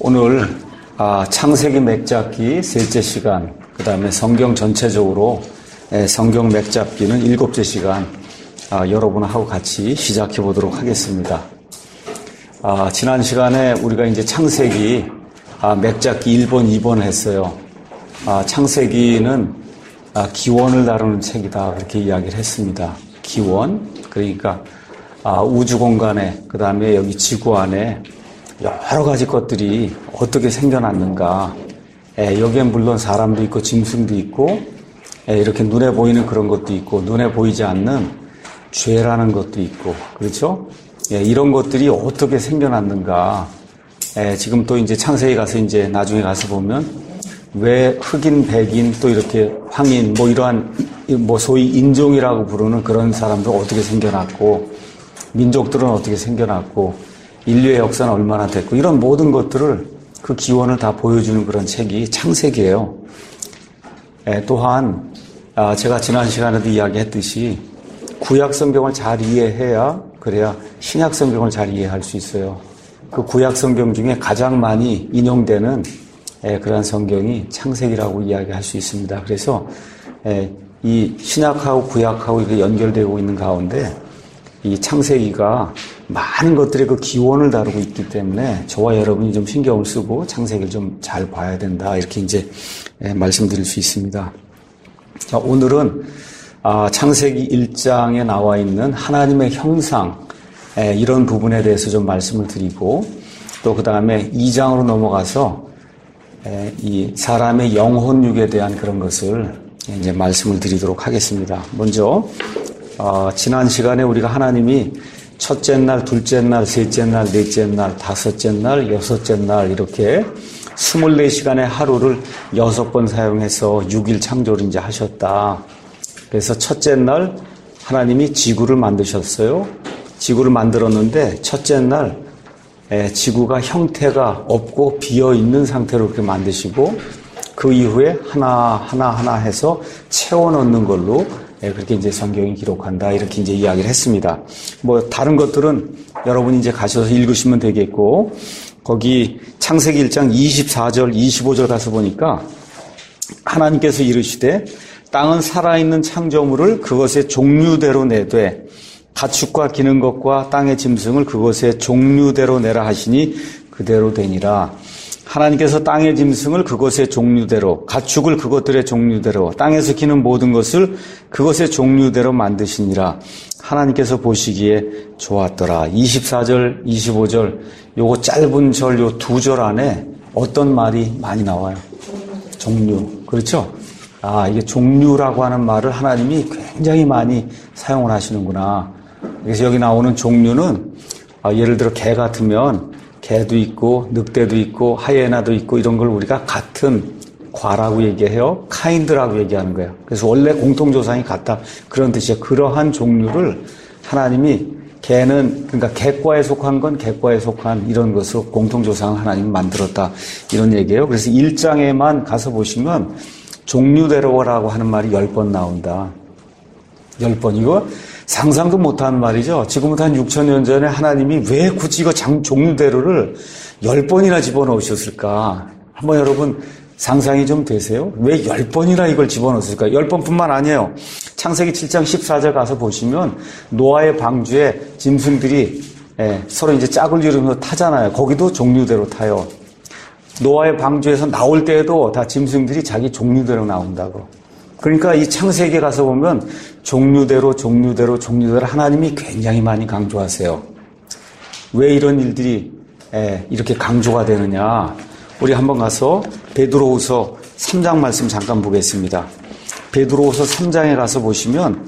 오늘 창세기 맥잡기 셋째 시간, 그 다음에 성경 전체적으로 성경 맥잡기는 7째 시간 여러분하고 같이 시작해 보도록 하겠습니다. 지난 시간에 우리가 이제 창세기 맥잡기 1번, 2번 했어요. 창세기는 기원을 다루는 책이다 그렇게 이야기를 했습니다. 기원, 그러니까 우주 공간에, 그 다음에 여기 지구 안에 여러 가지 것들이 어떻게 생겨났는가. 여기엔 물론 사람도 있고 짐승도 있고 이렇게 눈에 보이는 그런 것도 있고 눈에 보이지 않는 죄라는 것도 있고, 그렇죠? 이런 것들이 어떻게 생겨났는가. 지금 또 이제 창세기 가서 이제 나중에 가서 보면 왜 흑인, 백인, 또 이렇게 황인, 이러한 소위 인종이라고 부르는 그런 사람들 어떻게 생겨났고, 민족들은 어떻게 생겨났고, 인류의 역사는 얼마나 됐고, 이런 모든 것들을 그 기원을 다 보여주는 그런 책이 창세기예요. 또한 제가 지난 시간에도 이야기했듯이 구약 성경을 잘 이해해야, 그래야 신약 성경을 잘 이해할 수 있어요. 그 구약 성경 중에 가장 많이 인용되는 그러한 성경이 창세기라고 이야기할 수 있습니다. 그래서 이 신약하고 구약하고 이렇게 연결되고 있는 가운데 이 창세기가 많은 것들의 그 기원을 다루고 있기 때문에 저와 여러분이 좀 신경을 쓰고 창세기를 좀 잘 봐야 된다, 이렇게 이제 말씀드릴 수 있습니다. 자, 오늘은 창세기 1장에 나와 있는 하나님의 형상, 이런 부분에 대해서 좀 말씀을 드리고, 또 그 다음에 2장으로 넘어가서 이 사람의 영혼육에 대한 그런 것을 이제 말씀을 드리도록 하겠습니다. 먼저 지난 시간에 우리가 하나님이 첫째 날, 둘째 날, 셋째 날, 넷째 날, 다섯째 날, 여섯째 날 이렇게 24시간의 하루를 6번 사용해서 6일 창조를 이제 하셨다. 그래서 첫째 날 하나님이 지구를 만드셨어요. 지구를 만들었는데 첫째 날 지구가 형태가 없고 비어있는 상태로 그렇게 만드시고, 그 이후에 하나 해서 채워 넣는 걸로 그렇게 이제 성경이 기록한다, 이렇게 이제 이야기를 했습니다. 다른 것들은 여러분이 이제 가셔서 읽으시면 되겠고, 거기 창세기 1장 24절, 25절 가서 보니까 하나님께서 이르시되 땅은 살아있는 창조물을 그것의 종류대로 내되 가축과 기는 것과 땅의 짐승을 그것의 종류대로 내라 하시니 그대로 되니라. 하나님께서 땅의 짐승을 그것의 종류대로, 가축을 그것들의 종류대로, 땅에서 기는 모든 것을 그것의 종류대로 만드시니라. 하나님께서 보시기에 좋았더라. 24절, 25절, 요거 짧은 절, 요 2절 안에 어떤 말이 많이 나와요? 종류. 그렇죠? 이게 종류라고 하는 말을 하나님이 굉장히 많이 사용을 하시는구나. 그래서 여기 나오는 종류는 예를 들어 개 같으면 개도 있고 늑대도 있고 하이에나도 있고, 이런 걸 우리가 같은 과라고 얘기해요. 카인드라고 얘기하는 거예요. 그래서 원래 공통조상이 같다, 그런 뜻이에요. 그러한 종류를 하나님이 개는, 그러니까 개과에 속한 건 개과에 속한 이런 것으로 공통조상을 하나님이 만들었다, 이런 얘기예요. 그래서 1장에만 가서 보시면 종류대로라고 하는 말이 10번 나온다. 10번. 이거 상상도 못하는 말이죠. 지금부터 한 6,000년 전에 하나님이 왜 굳이 이거 종류대로를 10번이나 집어넣으셨을까? 한번 여러분 상상이 좀 되세요? 왜 10번이나 이걸 집어넣었을까? 10번뿐만 아니에요. 창세기 7장 14절 가서 보시면 노아의 방주에 짐승들이 서로 이제 짝을 이루면서 타잖아요. 거기도 종류대로 타요. 노아의 방주에서 나올 때에도 다 짐승들이 자기 종류대로 나온다고. 그러니까 이 창세기에 가서 보면 종류대로 하나님이 굉장히 많이 강조하세요. 왜 이런 일들이 이렇게 강조가 되느냐? 우리 한번 가서 베드로후서 3장 말씀 잠깐 보겠습니다. 베드로후서 3장에 가서 보시면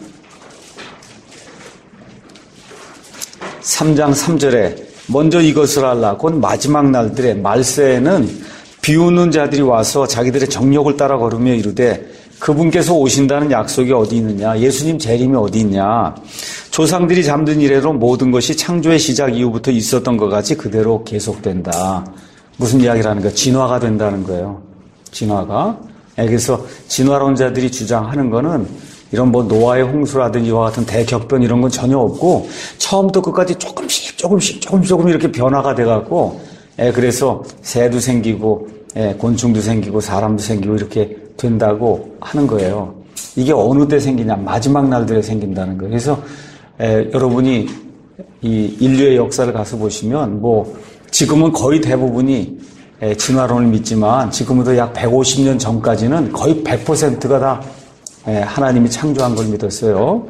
3장 3절에 먼저 이것을 알라. 곧 마지막 날들의 말세에는 비웃는 자들이 와서 자기들의 정욕을 따라 걸으며 이르되 그분께서 오신다는 약속이 어디 있느냐? 예수님 재림이 어디 있냐? 조상들이 잠든 이래로 모든 것이 창조의 시작 이후부터 있었던 것 같이 그대로 계속된다. 무슨 이야기를 하는 거야? 진화가 된다는 거예요. 진화가. 그래서 진화론자들이 주장하는 거는 이런 노아의 홍수라든지 이와 같은 대격변 이런 건 전혀 없고 처음부터 끝까지 조금씩 이렇게 변화가 돼갖고 그래서 새도 생기고 곤충도 생기고 사람도 생기고 이렇게 된다고 하는 거예요. 이게 어느 때 생기냐? 마지막 날들에 생긴다는 거예요. 그래서 여러분이 이 인류의 역사를 가서 보시면 지금은 거의 대부분이 진화론을 믿지만 지금부터 약 150년 전까지는 거의 100%가 다 하나님이 창조한 걸 믿었어요.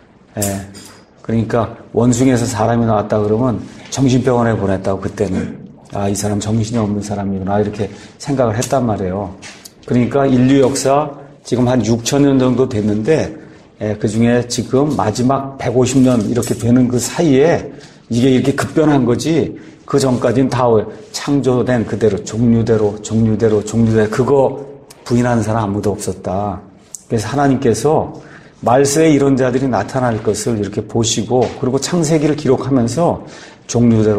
그러니까 원숭이에서 사람이 나왔다 그러면 정신병원에 보냈다고 그때는 이 사람 정신이 없는 사람이구나 이렇게 생각을 했단 말이에요. 그러니까 인류 역사 지금 한 6,000년 정도 됐는데 그중에 지금 마지막 150년 이렇게 되는 그 사이에 이게 이렇게 급변한 거지 그 전까지는 다 창조된 그대로 종류대로 그거 부인하는 사람 아무도 없었다. 그래서 하나님께서 말세에 이런 자들이 나타날 것을 이렇게 보시고 그리고 창세기를 기록하면서 종류대로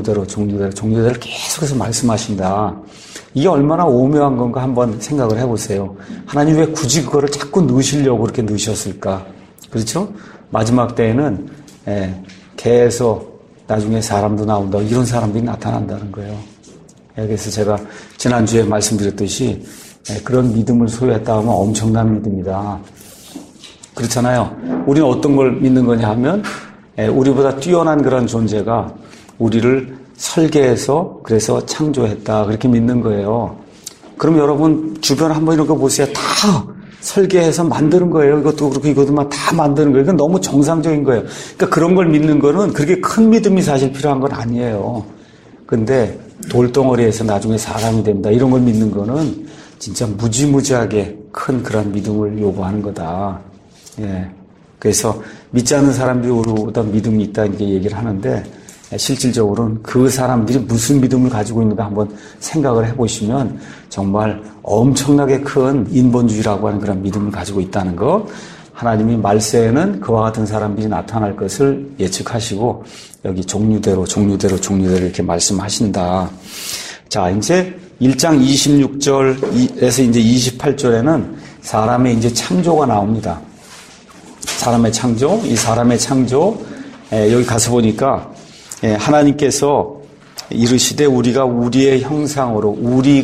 계속해서 말씀하신다. 이게 얼마나 오묘한 건가 한번 생각을 해보세요. 하나님 왜 굳이 그거를 자꾸 넣으시려고 그렇게 넣으셨을까? 그렇죠? 마지막 때에는 개에서 나중에 사람도 나온다. 이런 사람들이 나타난다는 거예요. 그래서 제가 지난주에 말씀드렸듯이 그런 믿음을 소유했다 하면 엄청난 믿음이다. 그렇잖아요. 우리는 어떤 걸 믿는 거냐 하면 우리보다 뛰어난 그런 존재가 우리를 설계해서 그래서 창조했다. 그렇게 믿는 거예요. 그럼 여러분 주변 한번 이런 거 보세요. 다 설계해서 만드는 거예요. 이것도 그렇고 이것도 다 만드는 거예요. 이건 너무 정상적인 거예요. 그러니까 그런 걸 믿는 거는 그렇게 큰 믿음이 사실 필요한 건 아니에요. 근데 돌덩어리에서 나중에 사람이 된다. 이런 걸 믿는 거는 진짜 무지무지하게 큰 그런 믿음을 요구하는 거다. 그래서 믿지 않는 사람들이 우리보다 믿음이 있다 이렇게 얘기를 하는데 실질적으로는 그 사람들이 무슨 믿음을 가지고 있는가 한번 생각을 해보시면 정말 엄청나게 큰 인본주의라고 하는 그런 믿음을 가지고 있다는 거. 하나님이 말세에는 그와 같은 사람들이 나타날 것을 예측하시고 여기 종류대로 이렇게 말씀하신다. 자, 이제 1장 26절에서 이제 28절에는 사람의 이제 창조가 나옵니다. 사람의 창조, 이 사람의 창조, 여기 가서 보니까 하나님께서 이르시되 우리가 우리의 형상으로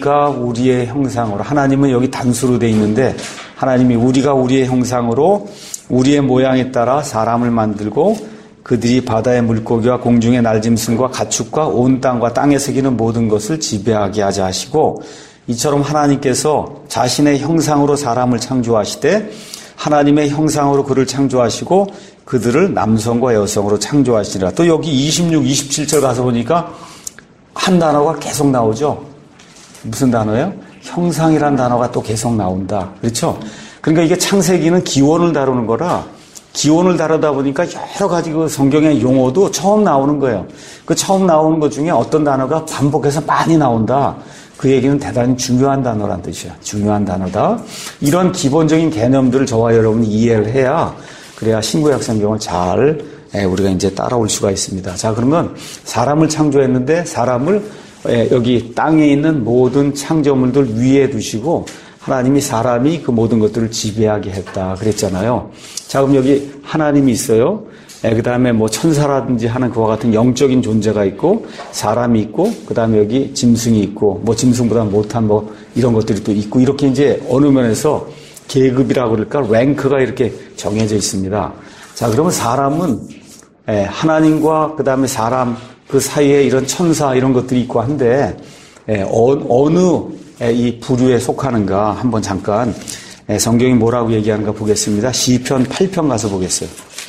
하나님은 여기 단수로 돼 있는데 하나님이 우리가 우리의 형상으로 우리의 모양에 따라 사람을 만들고 그들이 바다의 물고기와 공중의 날짐승과 가축과 온 땅과 땅에서 기는 모든 것을 지배하게 하자 하시고 이처럼 하나님께서 자신의 형상으로 사람을 창조하시되 하나님의 형상으로 그를 창조하시고 그들을 남성과 여성으로 창조하시리라. 또 여기 26, 27절 가서 보니까 한 단어가 계속 나오죠. 무슨 단어예요? 형상이란 단어가 또 계속 나온다. 그렇죠? 그러니까 이게 창세기는 기원을 다루는 거라 기원을 다루다 보니까 여러 가지 그 성경의 용어도 처음 나오는 거예요. 그 처음 나오는 것 중에 어떤 단어가 반복해서 많이 나온다. 그 얘기는 대단히 중요한 단어란 뜻이야. 중요한 단어다. 이런 기본적인 개념들을 저와 여러분이 이해를 해야 그래야 신구약 성경을 잘 우리가 이제 따라올 수가 있습니다. 자, 그러면 사람을 창조했는데 사람을 여기 땅에 있는 모든 창조물들 위에 두시고 하나님이 사람이 그 모든 것들을 지배하게 했다 그랬잖아요. 자, 그럼 여기 하나님이 있어요. 그 다음에 뭐 천사라든지 하는 그와 같은 영적인 존재가 있고 사람이 있고 그 다음에 여기 짐승이 있고 뭐 짐승보다 못한 뭐 이런 것들이 또 있고 이렇게 이제 어느 면에서 계급이라고 그럴까 랭크가 이렇게 정해져 있습니다. 자, 그러면 사람은 하나님과 그 다음에 사람 그 사이에 이런 천사 이런 것들이 있고 한데 어느 이 부류에 속하는가 한번 잠깐 성경이 뭐라고 얘기하는가 보겠습니다. 시편 8편 가서 보겠어요.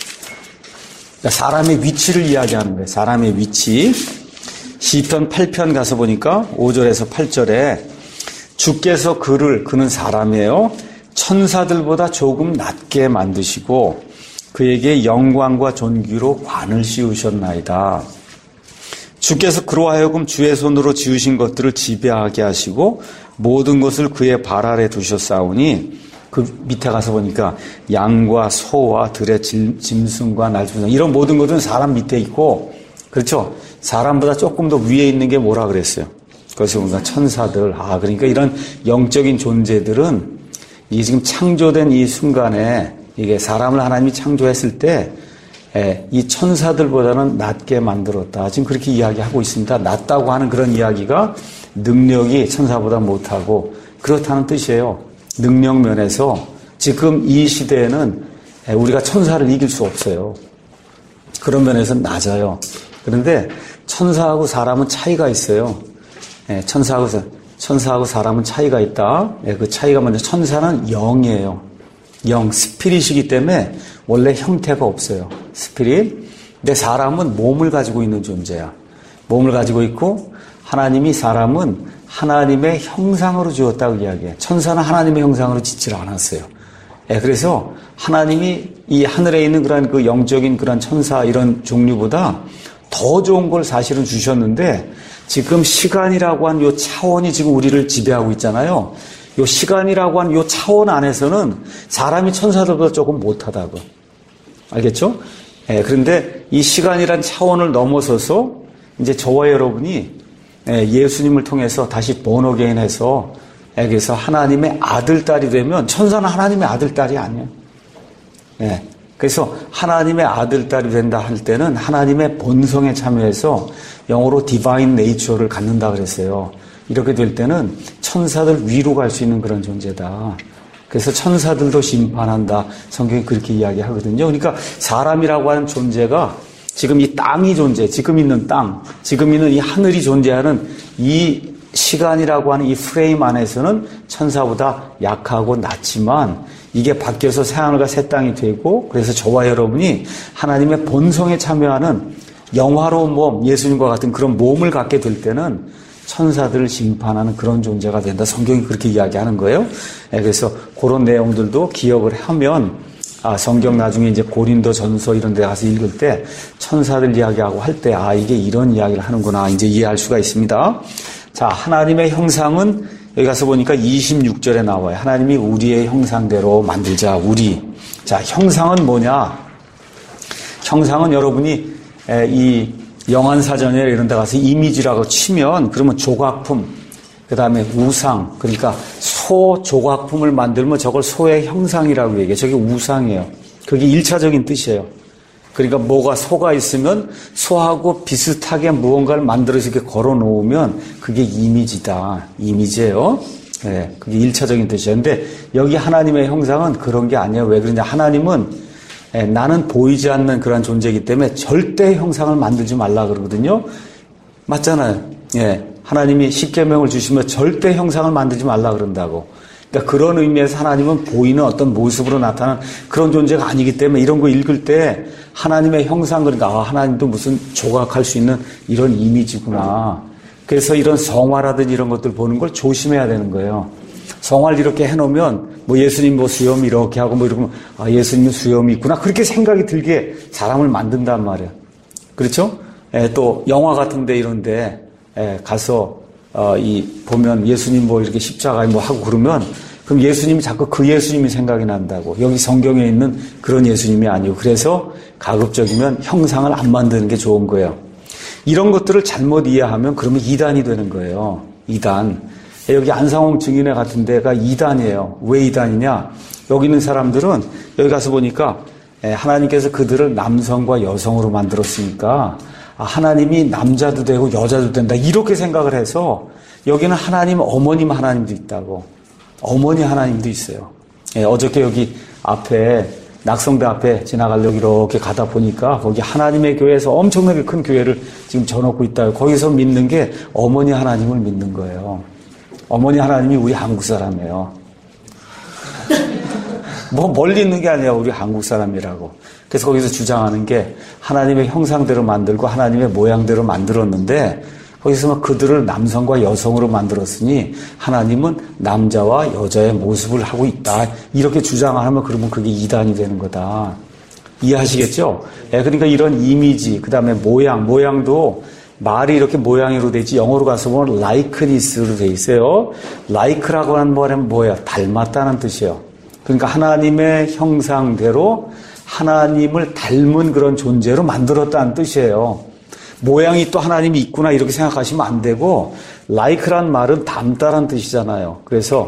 사람의 위치를 이야기하는 거예요. 사람의 위치. 시편 8편 가서 보니까 5절에서 8절에 주께서 그는 사람이에요. 천사들보다 조금 낮게 만드시고 그에게 영광과 존귀로 관을 씌우셨나이다. 주께서 그로 하여금 주의 손으로 지으신 것들을 지배하게 하시고 모든 것을 그의 발 아래 두셨사오니 그 밑에 가서 보니까 양과 소와 들의 짐승과 날짐승 이런 모든 것은 사람 밑에 있고 그렇죠. 사람보다 조금 더 위에 있는 게 뭐라 그랬어요. 그것이 뭔가 천사들. 그러니까 이런 영적인 존재들은 이게 지금 창조된 이 순간에 이게 사람을 하나님이 창조했을 때 이 천사들보다는 낮게 만들었다. 지금 그렇게 이야기하고 있습니다. 낮다고 하는 그런 이야기가 능력이 천사보다 못하고 그렇다는 뜻이에요. 능력 면에서 지금 이 시대에는 우리가 천사를 이길 수 없어요. 그런 면에서 낮아요. 그런데 천사하고 사람은 차이가 있어요. 천사하고 사람은 차이가 있다. 그 차이가 먼저 천사는 영이에요. 영, 스피릿이기 때문에 원래 형태가 없어요. 스피릿. 근데 사람은 몸을 가지고 있는 존재야. 몸을 가지고 있고 하나님이 사람은 하나님의 형상으로 지었다고 이야기해요. 천사는 하나님의 형상으로 짓질 않았어요. 그래서 하나님이 이 하늘에 있는 그런 그 영적인 그런 천사 이런 종류보다 더 좋은 걸 사실은 주셨는데 지금 시간이라고 한 요 차원이 지금 우리를 지배하고 있잖아요. 요 시간이라고 한 요 차원 안에서는 사람이 천사들보다 조금 못하다고. 알겠죠? 그런데 이 시간이란 차원을 넘어서서 이제 저와 여러분이 예수님을 통해서 다시 본어게인 해서 그래서 하나님의 아들, 딸이 되면 천사는 하나님의 아들, 딸이 아니에요. 그래서 하나님의 아들, 딸이 된다 할 때는 하나님의 본성에 참여해서 영어로 디바인 네이처를 갖는다 그랬어요. 이렇게 될 때는 천사들 위로 갈 수 있는 그런 존재다. 그래서 천사들도 심판한다. 성경이 그렇게 이야기하거든요. 그러니까 사람이라고 하는 존재가 지금 이 땅이 존재, 지금 있는 땅, 지금 있는 이 하늘이 존재하는 이 시간이라고 하는 이 프레임 안에서는 천사보다 약하고 낮지만 이게 바뀌어서 새하늘과 새 땅이 되고 그래서 저와 여러분이 하나님의 본성에 참여하는 영화로운 몸, 예수님과 같은 그런 몸을 갖게 될 때는 천사들을 심판하는 그런 존재가 된다. 성경이 그렇게 이야기하는 거예요. 그래서 그런 내용들도 기억을 하면 성경 나중에 이제 고린도 전서 이런 데 가서 읽을 때 천사들 이야기하고 할 때 이게 이런 이야기를 하는구나 이제 이해할 수가 있습니다. 자, 하나님의 형상은 여기 가서 보니까 26절에 나와요. 하나님이 우리의 형상대로 만들자, 우리. 자, 형상은 뭐냐? 형상은 여러분이 이 영안사전이나 이런 데 가서 이미지라고 치면 그러면 조각품, 그 다음에 우상, 그러니까 소 조각품을 만들면 저걸 소의 형상이라고 얘기해요. 저게 우상이에요. 그게 1차적인 뜻이에요. 그러니까 뭐가 소가 있으면 소하고 비슷하게 무언가를 만들어서 이렇게 걸어 놓으면 그게 이미지다. 이미지예요. 그게 1차적인 뜻이에요. 근데 여기 하나님의 형상은 그런 게 아니에요. 왜 그러냐? 하나님은 나는 보이지 않는 그런 존재이기 때문에 절대 형상을 만들지 말라 그러거든요. 맞잖아요. 하나님이 십계명을 주시면 절대 형상을 만들지 말라 그런다고. 그러니까 그런 의미에서 하나님은 보이는 어떤 모습으로 나타나는 그런 존재가 아니기 때문에 이런 거 읽을 때 하나님의 형상, 그러니까 하나님도 무슨 조각할 수 있는 이런 이미지구나. 그래서 이런 성화라든지 이런 것들 보는 걸 조심해야 되는 거예요. 성화를 이렇게 해놓으면 뭐 예수님 뭐 수염 이렇게 하고 뭐 이러면 예수님은 수염이 있구나 그렇게 생각이 들게 사람을 만든단 말이에요. 그렇죠? 또 영화 같은데 이런데 가서 보면 예수님 뭐 이렇게 십자가에 뭐 하고 그러면 그럼 예수님이 자꾸 그 예수님이 생각이 난다고. 여기 성경에 있는 그런 예수님이 아니고 그래서 가급적이면 형상을 안 만드는 게 좋은 거예요. 이런 것들을 잘못 이해하면 그러면 이단이 되는 거예요. 이단. 여기 안상홍 증인회 같은 데가 이단이에요. 왜 이단이냐? 여기 있는 사람들은 여기 가서 보니까 하나님께서 그들을 남성과 여성으로 만들었으니까 하나님이 남자도 되고 여자도 된다 이렇게 생각을 해서 여기는 하나님 어머님 하나님도 있다고. 어머니 하나님도 있어요. 어저께 여기 앞에 낙성대 앞에 지나가려고 이렇게 가다 보니까 거기 하나님의 교회에서 엄청나게 큰 교회를 지금 져놓고 있다고. 거기서 믿는 게 어머니 하나님을 믿는 거예요. 어머니 하나님이 우리 한국 사람이에요. 뭐 멀리 있는 게 아니라 우리 한국 사람이라고. 그래서 거기서 주장하는 게 하나님의 형상대로 만들고 하나님의 모양대로 만들었는데 거기서 막 그들을 남성과 여성으로 만들었으니 하나님은 남자와 여자의 모습을 하고 있다. 이렇게 주장하면 그러면 그게 이단이 되는 거다. 이해하시겠죠? 그러니까 이런 이미지, 그 다음에 모양도 말이 이렇게 모양으로 되지 영어로 가서 보면 likenes스로 돼 있어요. like라고 하는 말은 뭐예요? 닮았다는 뜻이에요. 그러니까 하나님의 형상대로 하나님을 닮은 그런 존재로 만들었다는 뜻이에요. 모양이 또 하나님이 있구나 이렇게 생각하시면 안 되고 like란 말은 닮다라는 뜻이잖아요. 그래서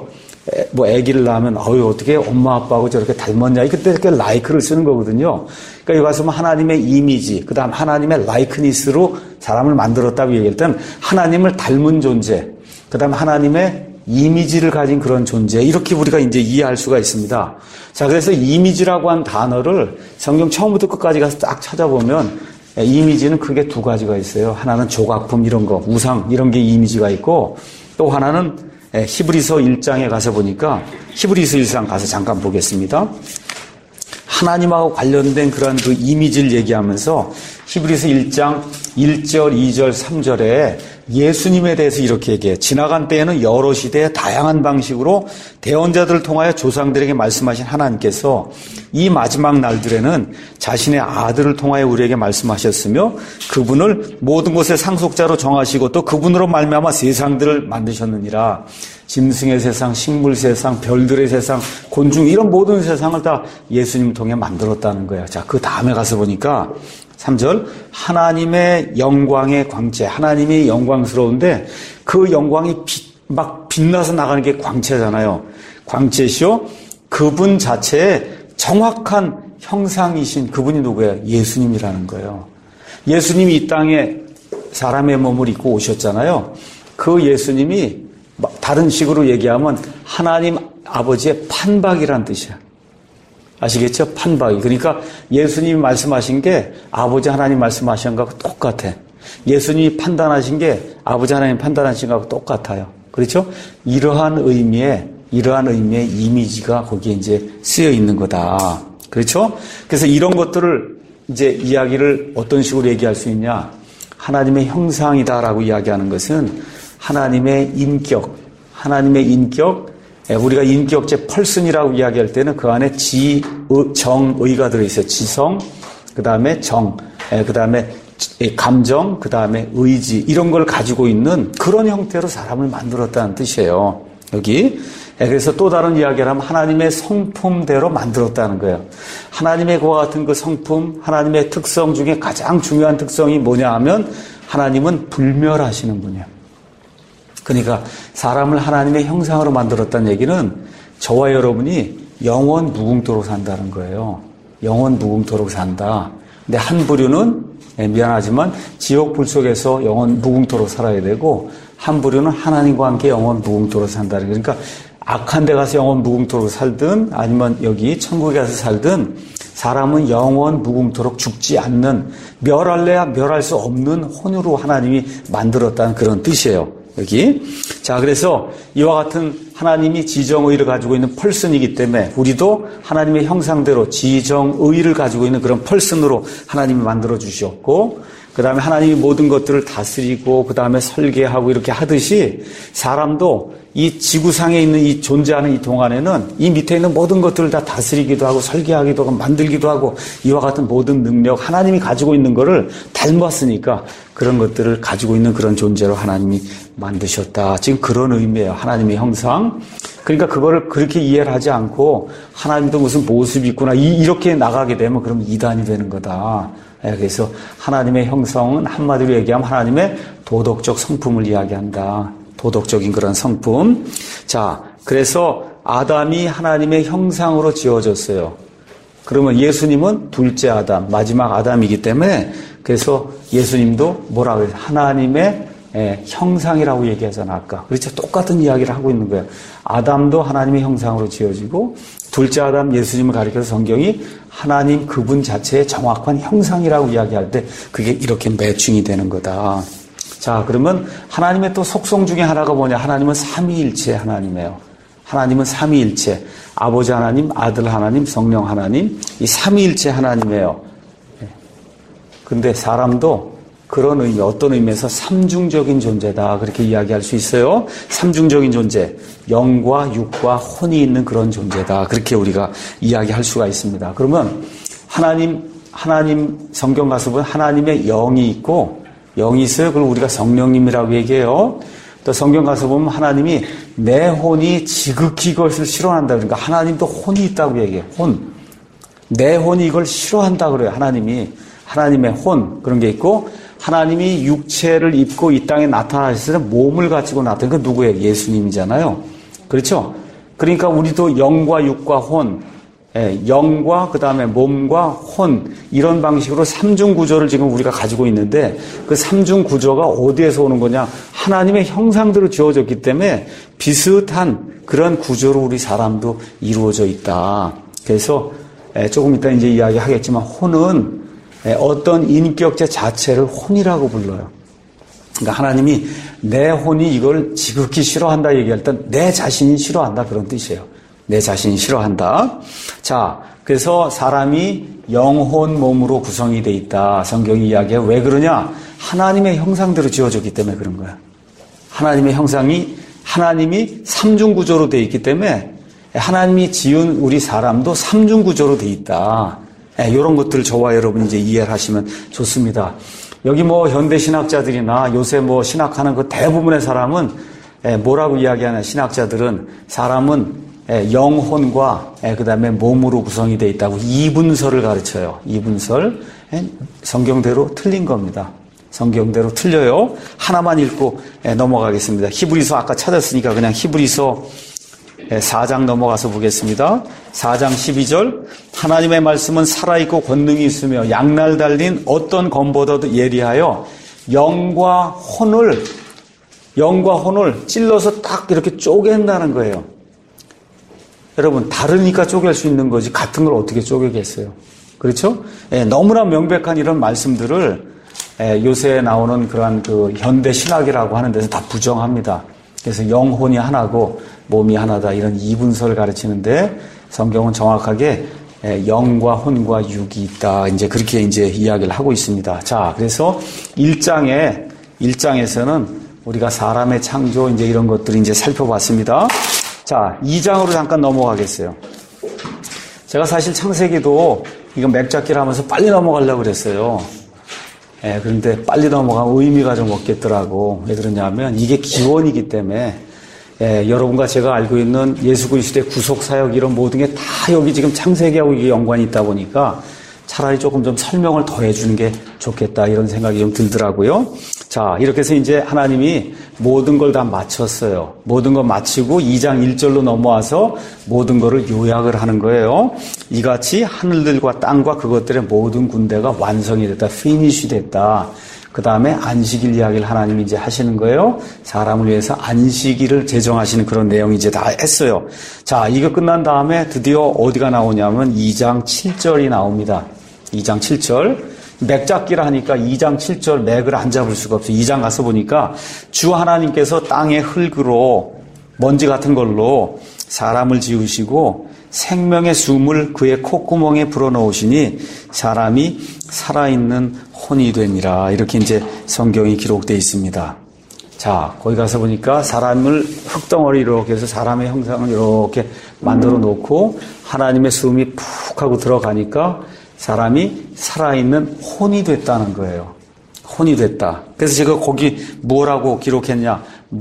뭐 아기를 낳으면 어떻게 엄마 아빠하고 저렇게 닮았냐. 그때 이렇게 라이크를 쓰는 거거든요. 그러니까 여기 가서 하나님의 이미지, 그다음 하나님의 라이크니스로 사람을 만들었다고 얘기할 땐 하나님을 닮은 존재, 그다음 하나님의 이미지를 가진 그런 존재, 이렇게 우리가 이제 이해할 수가 있습니다. 자, 그래서 이미지라고 한 단어를 성경 처음부터 끝까지 가서 딱 찾아보면 이미지는 크게 두 가지가 있어요. 하나는 조각품 이런 거, 우상 이런 게 이미지가 있고, 또 하나는 히브리서 1장에 가서 보니까 히브리서 1장 가서 잠깐 보겠습니다. 하나님하고 관련된 그런 그 이미지를 얘기하면서 히브리서 1장 1절, 2절, 3절에 예수님에 대해서 이렇게 얘기해요. 지나간 때에는 여러 시대의 다양한 방식으로 대언자들을 통하여 조상들에게 말씀하신 하나님께서 이 마지막 날들에는 자신의 아들을 통하여 우리에게 말씀하셨으며 그분을 모든 것의 상속자로 정하시고 또 그분으로 말미암아 세상들을 만드셨느니라. 짐승의 세상, 식물 세상, 별들의 세상, 곤충 이런 모든 세상을 다 예수님을 통해 만들었다는 거예요. 자, 그 다음에 가서 보니까 3절 하나님의 영광의 광채, 하나님이 영광스러운데 그 영광이 막 빛나서 나가는 게 광채잖아요. 광채시요. 그분 자체의 정확한 형상이신 그분이 누구예요? 예수님이라는 거예요. 예수님이 이 땅에 사람의 몸을 입고 오셨잖아요. 그 예수님이 다른 식으로 얘기하면 하나님 아버지의 판박이란 뜻이야. 아시겠죠? 판박이. 그러니까 예수님이 말씀하신 게 아버지 하나님 말씀하신 것하고 똑같아. 예수님이 판단하신 게 아버지 하나님 판단하신 것하고 똑같아요. 그렇죠? 이러한 의미의 이미지가 거기에 이제 쓰여 있는 거다. 그렇죠? 그래서 이런 것들을 이제 이야기를 어떤 식으로 얘기할 수 있냐? 하나님의 형상이다라고 이야기하는 것은 하나님의 인격, 우리가 인격체 펄슨이라고 이야기할 때는 그 안에 정의가 들어있어요. 지성, 그 다음에 정, 그 다음에 감정, 그 다음에 의지, 이런 걸 가지고 있는 그런 형태로 사람을 만들었다는 뜻이에요. 여기. 그래서 또 다른 이야기를 하면 하나님의 성품대로 만들었다는 거예요. 하나님의 그와 같은 그 성품, 하나님의 특성 중에 가장 중요한 특성이 뭐냐 하면 하나님은 불멸하시는 분이에요. 그러니까 사람을 하나님의 형상으로 만들었다는 얘기는 저와 여러분이 영원 무궁토록 산다는 거예요. 영원 무궁토록 산다. 근데 한 부류는 미안하지만 지옥 불 속에서 영원 무궁토록 살아야 되고 한 부류는 하나님과 함께 영원 무궁토록 산다는 거예요. 그러니까 악한 데 가서 영원 무궁토록 살든 아니면 여기 천국에 가서 살든 사람은 영원 무궁토록 죽지 않는 멸할래야 멸할 수 없는 혼으로 하나님이 만들었다는 그런 뜻이에요. 여기. 자, 그래서 이와 같은 하나님이 지정의를 가지고 있는 펄슨이기 때문에 우리도 하나님의 형상대로 지정의를 가지고 있는 그런 펄슨으로 하나님이 만들어 주셨고, 그 다음에 하나님이 모든 것들을 다스리고, 그 다음에 설계하고 이렇게 하듯이 사람도 이 지구상에 있는 이 존재하는 이 동안에는 이 밑에 있는 모든 것들을 다 다스리기도 하고 설계하기도 하고 만들기도 하고 이와 같은 모든 능력, 하나님이 가지고 있는 거를 닮았으니까 그런 것들을 가지고 있는 그런 존재로 하나님이 만드셨다. 지금 그런 의미예요. 하나님의 형상. 그러니까 그거를 그렇게 이해를 하지 않고 하나님도 무슨 모습이 있구나 이렇게 나가게 되면 그러면 이단이 되는 거다. 그래서 하나님의 형성은 한마디로 얘기하면 하나님의 도덕적 성품을 이야기한다. 도덕적인 그런 성품. 자, 그래서 아담이 하나님의 형상으로 지어졌어요. 그러면 예수님은 둘째 아담, 마지막 아담이기 때문에 그래서 예수님도 뭐라고 해요? 하나님의 형상이라고 얘기하잖아, 아까. 그렇죠? 똑같은 이야기를 하고 있는 거예요. 아담도 하나님의 형상으로 지어지고 둘째 아담 예수님을 가리켜서 성경이 하나님 그분 자체의 정확한 형상이라고 이야기할 때 그게 이렇게 매칭이 되는 거다. 자, 그러면 하나님의 또 속성 중에 하나가 뭐냐? 하나님은 삼위일체 하나님이에요. 하나님은 삼위일체. 아버지 하나님, 아들 하나님, 성령 하나님. 이 삼위일체 하나님이에요. 근데 사람도 그런 의미, 어떤 의미에서 삼중적인 존재다. 그렇게 이야기할 수 있어요. 삼중적인 존재. 영과 육과 혼이 있는 그런 존재다. 그렇게 우리가 이야기할 수가 있습니다. 그러면 하나님 성경 가서 보면 하나님의 영이 있고 영이 있어요. 그걸 우리가 성령님이라고 얘기해요. 또 성경 가서 보면 하나님이 내 혼이 지극히 이것을 싫어한다. 그러니까 하나님도 혼이 있다고 얘기해요. 혼. 내 혼이 이걸 싫어한다 그래요. 하나님의 혼. 그런 게 있고 하나님이 육체를 입고 이 땅에 나타나셨을 때 몸을 가지고 나타난 건 누구예요? 예수님이잖아요. 그렇죠? 그러니까 우리도 영과 육과 혼, 영과 그 다음에 몸과 혼 이런 방식으로 삼중 구조를 지금 우리가 가지고 있는데 그 삼중 구조가 어디에서 오는 거냐? 하나님의 형상대로 지어졌기 때문에 비슷한 그런 구조로 우리 사람도 이루어져 있다. 그래서 조금 이따 이제 이야기하겠지만 혼은 어떤 인격체 자체를 혼이라고 불러요. 그러니까 하나님이 내 혼이 이걸 지극히 싫어한다 얘기할 때 내 자신이 싫어한다 그런 뜻이에요. 내 자신이 싫어한다. 자, 그래서 사람이 영혼 몸으로 구성이 돼 있다. 성경이 이야기해요. 왜 그러냐? 하나님의 형상대로 지어졌기 때문에 그런 거야. 하나님의 형상이 하나님이 삼중구조로 돼 있기 때문에 하나님이 지은 우리 사람도 삼중구조로 돼 있다. 이런 것들을 저와 여러분이 이제 이해를 하시면 좋습니다. 여기 뭐 현대 신학자들이나 요새 뭐 신학하는 그 대부분의 사람은 뭐라고 이야기하는 신학자들은 사람은 영혼과 그다음에 몸으로 구성이 되어 있다고 이분설을 가르쳐요. 이분설. 성경대로 틀린 겁니다. 성경대로 틀려요. 하나만 읽고 넘어가겠습니다. 히브리서 아까 찾았으니까 그냥 히브리서 4장 넘어가서 보겠습니다. 4장 12절 하나님의 말씀은 살아있고 권능이 있으며 양날 달린 어떤 검보다도 예리하여 영과 혼을 찔러서 딱 이렇게 쪼갠다는 거예요. 여러분 다르니까 쪼갤 수 있는 거지 같은 걸 어떻게 쪼개겠어요. 그렇죠? 너무나 명백한 이런 말씀들을 요새 나오는 그러한 그 현대 신학이라고 하는 데서 다 부정합니다. 그래서 영혼이 하나고 몸이 하나다 이런 이분설을 가르치는데 성경은 정확하게 영과 혼과 육이 있다. 이제 그렇게 이제 이야기를 하고 있습니다. 자, 그래서 1장에서는 우리가 사람의 창조 이제 이런 것들을 이제 살펴봤습니다. 자, 2장으로 잠깐 넘어가겠어요. 제가 사실 창세기도 이거 맥잡기를 하면서 빨리 넘어가려고 그랬어요. 그런데 빨리 넘어가면 의미가 좀 없겠더라고. 왜 그러냐면 이게 기원이기 때문에 여러분과 제가 알고 있는 예수 그리스도의 구속 사역 이런 모든 게 다 여기 지금 창세기하고 이게 연관이 있다 보니까 차라리 조금 좀 설명을 더 해주는 게 좋겠다 이런 생각이 좀 들더라고요. 자, 이렇게 해서 이제 하나님이 모든 걸 다 마쳤어요. 모든 걸 마치고 2장 1절로 넘어와서 모든 거를 요약을 하는 거예요. 이같이 하늘들과 땅과 그것들의 모든 군대가 완성이 됐다. 피니쉬 됐다. 그 다음에 안식일 이야기를 하나님이 이제 하시는 거예요. 사람을 위해서 안식일을 제정하시는 그런 내용이 이제 다 했어요. 자, 이거 끝난 다음에 드디어 어디가 나오냐면 2장 7절이 나옵니다. 2장 7절. 맥잡기를 하니까 2장 7절 맥을 안 잡을 수가 없어요. 2장 가서 보니까 주 하나님께서 땅의 흙으로 먼지 같은 걸로 사람을 지으시고 생명의 숨을 그의 콧구멍에 불어넣으시니 사람이 살아있는 혼이 되니라. 이렇게 이제 성경이 기록되어 있습니다. 자, 거기 가서 보니까 사람을 흙덩어리 이렇게 해서 사람의 형상을 이렇게 만들어 놓고 하나님의 숨이 푹 하고 들어가니까 사람이 살아있는 혼이 됐다는 거예요. 혼이 됐다. 그래서 제가 거기 뭐라고 기록했냐.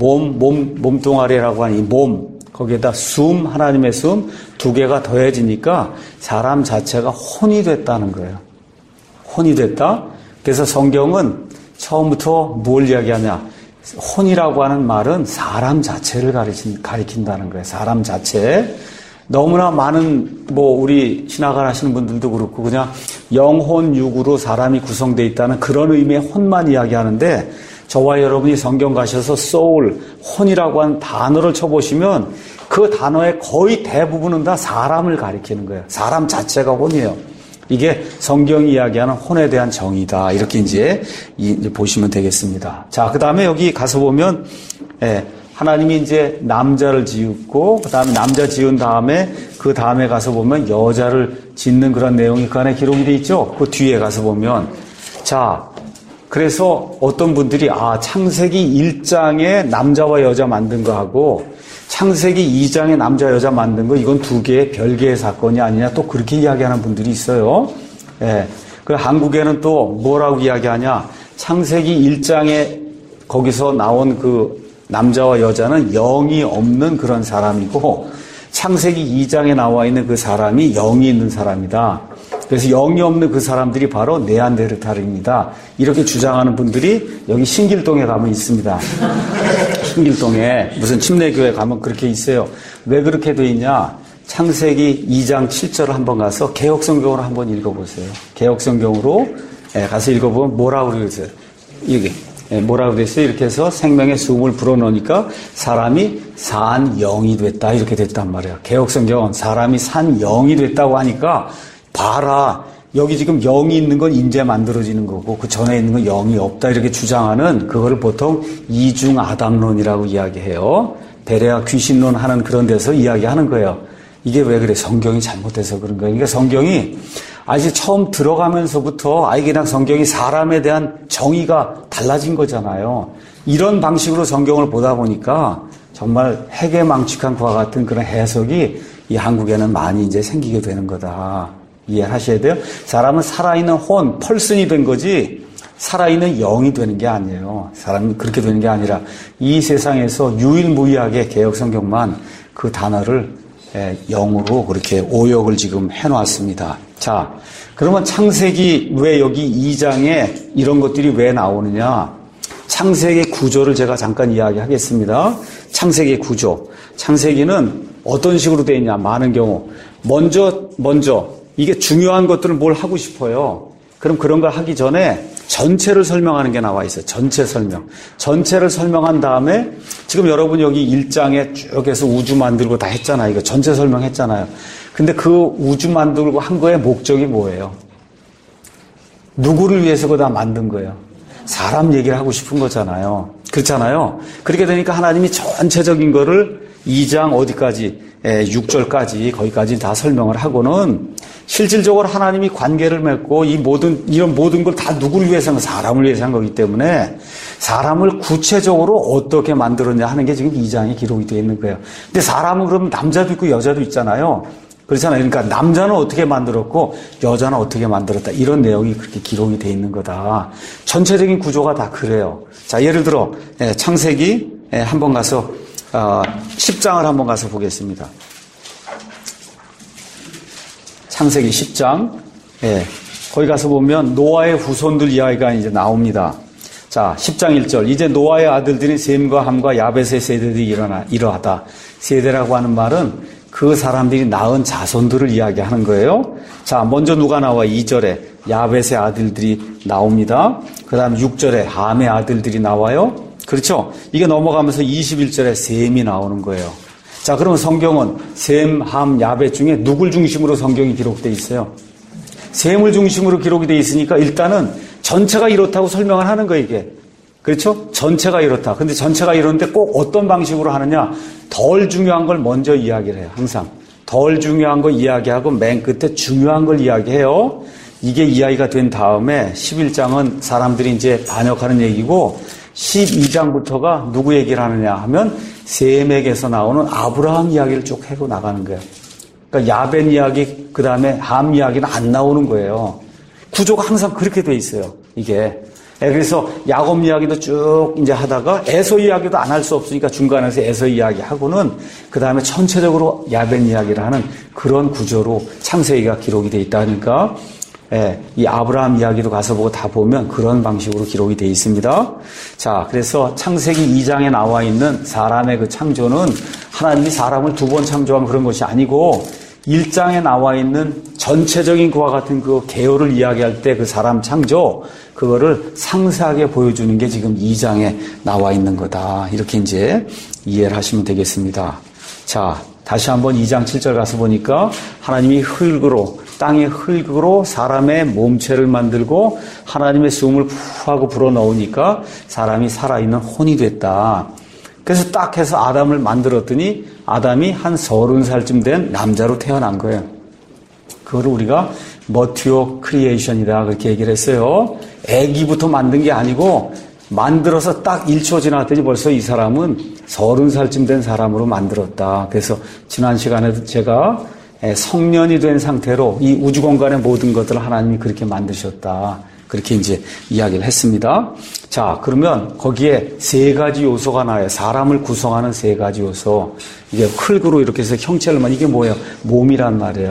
몸뚱아리라고 하니 몸. 거기에다 숨, 하나님의 숨 두 개가 더해지니까 사람 자체가 혼이 됐다는 거예요. 혼이 됐다. 그래서 성경은 처음부터 뭘 이야기하냐. 혼이라고 하는 말은 사람 자체를 가리킨다는 거예요. 사람 자체. 너무나 많은 우리 신학을 하시는 분들도 그렇고 그냥 영혼 육으로 사람이 구성되어 있다는 그런 의미의 혼만 이야기하는데 저와 여러분이 성경 가셔서 soul, 혼이라고 하는 단어를 쳐보시면 그 단어의 거의 대부분은 다 사람을 가리키는 거예요. 사람 자체가 혼이에요. 이게 성경이 이야기하는 혼에 대한 정의다. 이렇게 이제 보시면 되겠습니다. 자, 그 다음에 여기 가서 보면 하나님이 이제 남자를 지었고 그 다음에 남자 지은 다음에 그 다음에 가서 보면 여자를 짓는 그런 내용이 그 안에 기록이 돼 있죠. 그 뒤에 가서 보면 자, 그래서 어떤 분들이 창세기 1장에 남자와 여자 만든 거하고 창세기 2장에 남자 여자 만든 거 이건 두 개의 별개의 사건이 아니냐 또 그렇게 이야기하는 분들이 있어요. 그 한국에는 또 뭐라고 이야기하냐. 창세기 1장에 거기서 나온 그 남자와 여자는 영이 없는 그런 사람이고 창세기 2장에 나와 있는 그 사람이 영이 있는 사람이다. 그래서 영이 없는 그 사람들이 바로 네안데르탈입니다. 이렇게 주장하는 분들이 여기 신길동에 가면 있습니다. 신길동에 무슨 침례교회 가면 그렇게 있어요. 왜 그렇게 돼 있냐? 창세기 2장 7절을 한번 가서 개역성경으로 한번 읽어보세요. 개역성경으로 가서 읽어보면 뭐라고 그러세요? 여기 뭐라고 그랬어요? 이렇게 해서 생명의 숨을 불어넣으니까 사람이 산 영이 됐다 이렇게 됐단 말이에요. 개역성경은 사람이 산 영이 됐다고 하니까 봐라, 여기 지금 영이 있는 건 이제 만들어지는 거고 그 전에 있는 건 영이 없다 이렇게 주장하는 그거를 보통 이중 아담론이라고 이야기해요. 베레아 귀신론 하는 그런 데서 이야기하는 거예요. 이게 왜 그래? 성경이 잘못돼서 그런 거예요. 그러니까 성경이 아직 처음 들어가면서부터 아예 그냥 성경이 사람에 대한 정의가 달라진 거잖아요. 이런 방식으로 성경을 보다 보니까 정말 해괴망측한 그와 같은 그런 해석이 이 한국에는 많이 이제 생기게 되는 거다. 이해하셔야 돼요. 사람은 살아있는 혼, 펄슨이 된 거지 살아있는 영이 되는 게 아니에요. 사람이 그렇게 되는 게 아니라 이 세상에서 유일무이하게 개역성경만 그 단어를 영으로 그렇게 오역을 지금 해놨습니다. 자, 그러면 창세기 왜 여기 2장에 이런 것들이 왜 나오느냐? 창세기 구조를 제가 잠깐 이야기하겠습니다. 창세기 구조. 창세기는 어떤 식으로 되어 있냐? 많은 경우 먼저 이게 중요한 것들을 뭘 하고 싶어요. 그럼 그런 걸 하기 전에 전체를 설명하는 게 나와 있어요. 전체 설명. 전체를 설명한 다음에 지금 여러분 여기 1장에 쭉 해서 우주 만들고 다 했잖아요. 이거 전체 설명했잖아요. 근데 그 우주 만들고 한 거의 목적이 뭐예요? 누구를 위해서 그거 다 만든 거예요? 사람 얘기를 하고 싶은 거잖아요. 그렇잖아요. 그렇게 되니까 하나님이 전체적인 거를 2장 어디까지 6절까지 거기까지 다 설명을 하고는 실질적으로 하나님이 관계를 맺고 이런 모든 걸 다 누구를 위해서 한 거? 사람을 위해서 한 거기 때문에 사람을 구체적으로 어떻게 만들었냐 하는 게 지금 2장에 기록이 되어 있는 거예요. 근데 사람은 그러면 남자도 있고 여자도 있잖아요. 그렇잖아요. 그러니까 남자는 어떻게 만들었고 여자는 어떻게 만들었다. 이런 내용이 그렇게 기록이 되어 있는 거다. 전체적인 구조가 다 그래요. 자, 예를 들어 창세기 한번 가서 10장을 한번 가서 보겠습니다. 창세기 10장. 거기 가서 보면 노아의 후손들 이야기가 이제 나옵니다. 자, 10장 1절. 이제 노아의 아들들인 셈과 함과 야벳의 세대들이 이러하다. 세대라고 하는 말은 그 사람들이 낳은 자손들을 이야기하는 거예요. 자, 먼저 누가 나와? 2절에 야벳의 아들들이 나옵니다. 그 다음 6절에 함의 아들들이 나와요. 그렇죠? 이게 넘어가면서 21절에 셈이 나오는 거예요. 자, 그러면 성경은 셈, 함, 야벳 중에 누굴 중심으로 성경이 기록되어 있어요? 셈을 중심으로 기록이 되어 있으니까 일단은 전체가 이렇다고 설명을 하는 거예요, 이게. 그렇죠? 전체가 이렇다. 근데 전체가 이런데 꼭 어떤 방식으로 하느냐? 덜 중요한 걸 먼저 이야기를 해요, 항상. 덜 중요한 거 이야기하고 맨 끝에 중요한 걸 이야기해요. 이게 이야기가 된 다음에 11장은 사람들이 이제 반역하는 얘기고 12장부터가 누구 얘기를 하느냐 하면 셈에게서 나오는 아브라함 이야기를 쭉 해고 나가는 거예요. 그러니까 야벳 이야기, 그 다음에 함 이야기는 안 나오는 거예요. 구조가 항상 그렇게 돼 있어요, 이게. 그래서 야곱 이야기도 쭉 이제 하다가 에서 이야기도 안 할 수 없으니까 중간에서 에서 이야기하고는 그 다음에 전체적으로 야벳 이야기를 하는 그런 구조로 창세기가 기록이 돼 있다니까. 이 아브라함 이야기도 가서 보고 다 보면 그런 방식으로 기록이 되어 있습니다. 자, 그래서 창세기 2장에 나와 있는 사람의 그 창조는 하나님이 사람을 두 번 창조한 그런 것이 아니고 1장에 나와 있는 전체적인 그와 같은 그 개요를 이야기할 때 그 사람 창조, 그거를 상세하게 보여주는 게 지금 2장에 나와 있는 거다. 이렇게 이제 이해를 하시면 되겠습니다. 자, 다시 한번 2장 7절 가서 보니까 하나님이 땅의 흙으로 사람의 몸체를 만들고 하나님의 숨을 푸 하고 불어넣으니까 사람이 살아있는 혼이 됐다. 그래서 딱 해서 아담을 만들었더니 아담이 한 30살쯤 된 남자로 태어난 거예요. 그거를 우리가 머티오 크리에이션이다 그렇게 얘기를 했어요. 애기부터 만든 게 아니고 만들어서 딱 1초 지났더니 벌써 이 사람은 30살쯤 된 사람으로 만들었다. 그래서 지난 시간에도 제가 성년이 된 상태로 이 우주 공간의 모든 것들을 하나님이 그렇게 만드셨다. 그렇게 이제 이야기를 했습니다. 자, 그러면 거기에 세 가지 요소가 나와요. 사람을 구성하는 세 가지 요소. 이게 흙으로 이렇게 해서 형체를만, 이게 뭐예요? 몸이란 말이에요.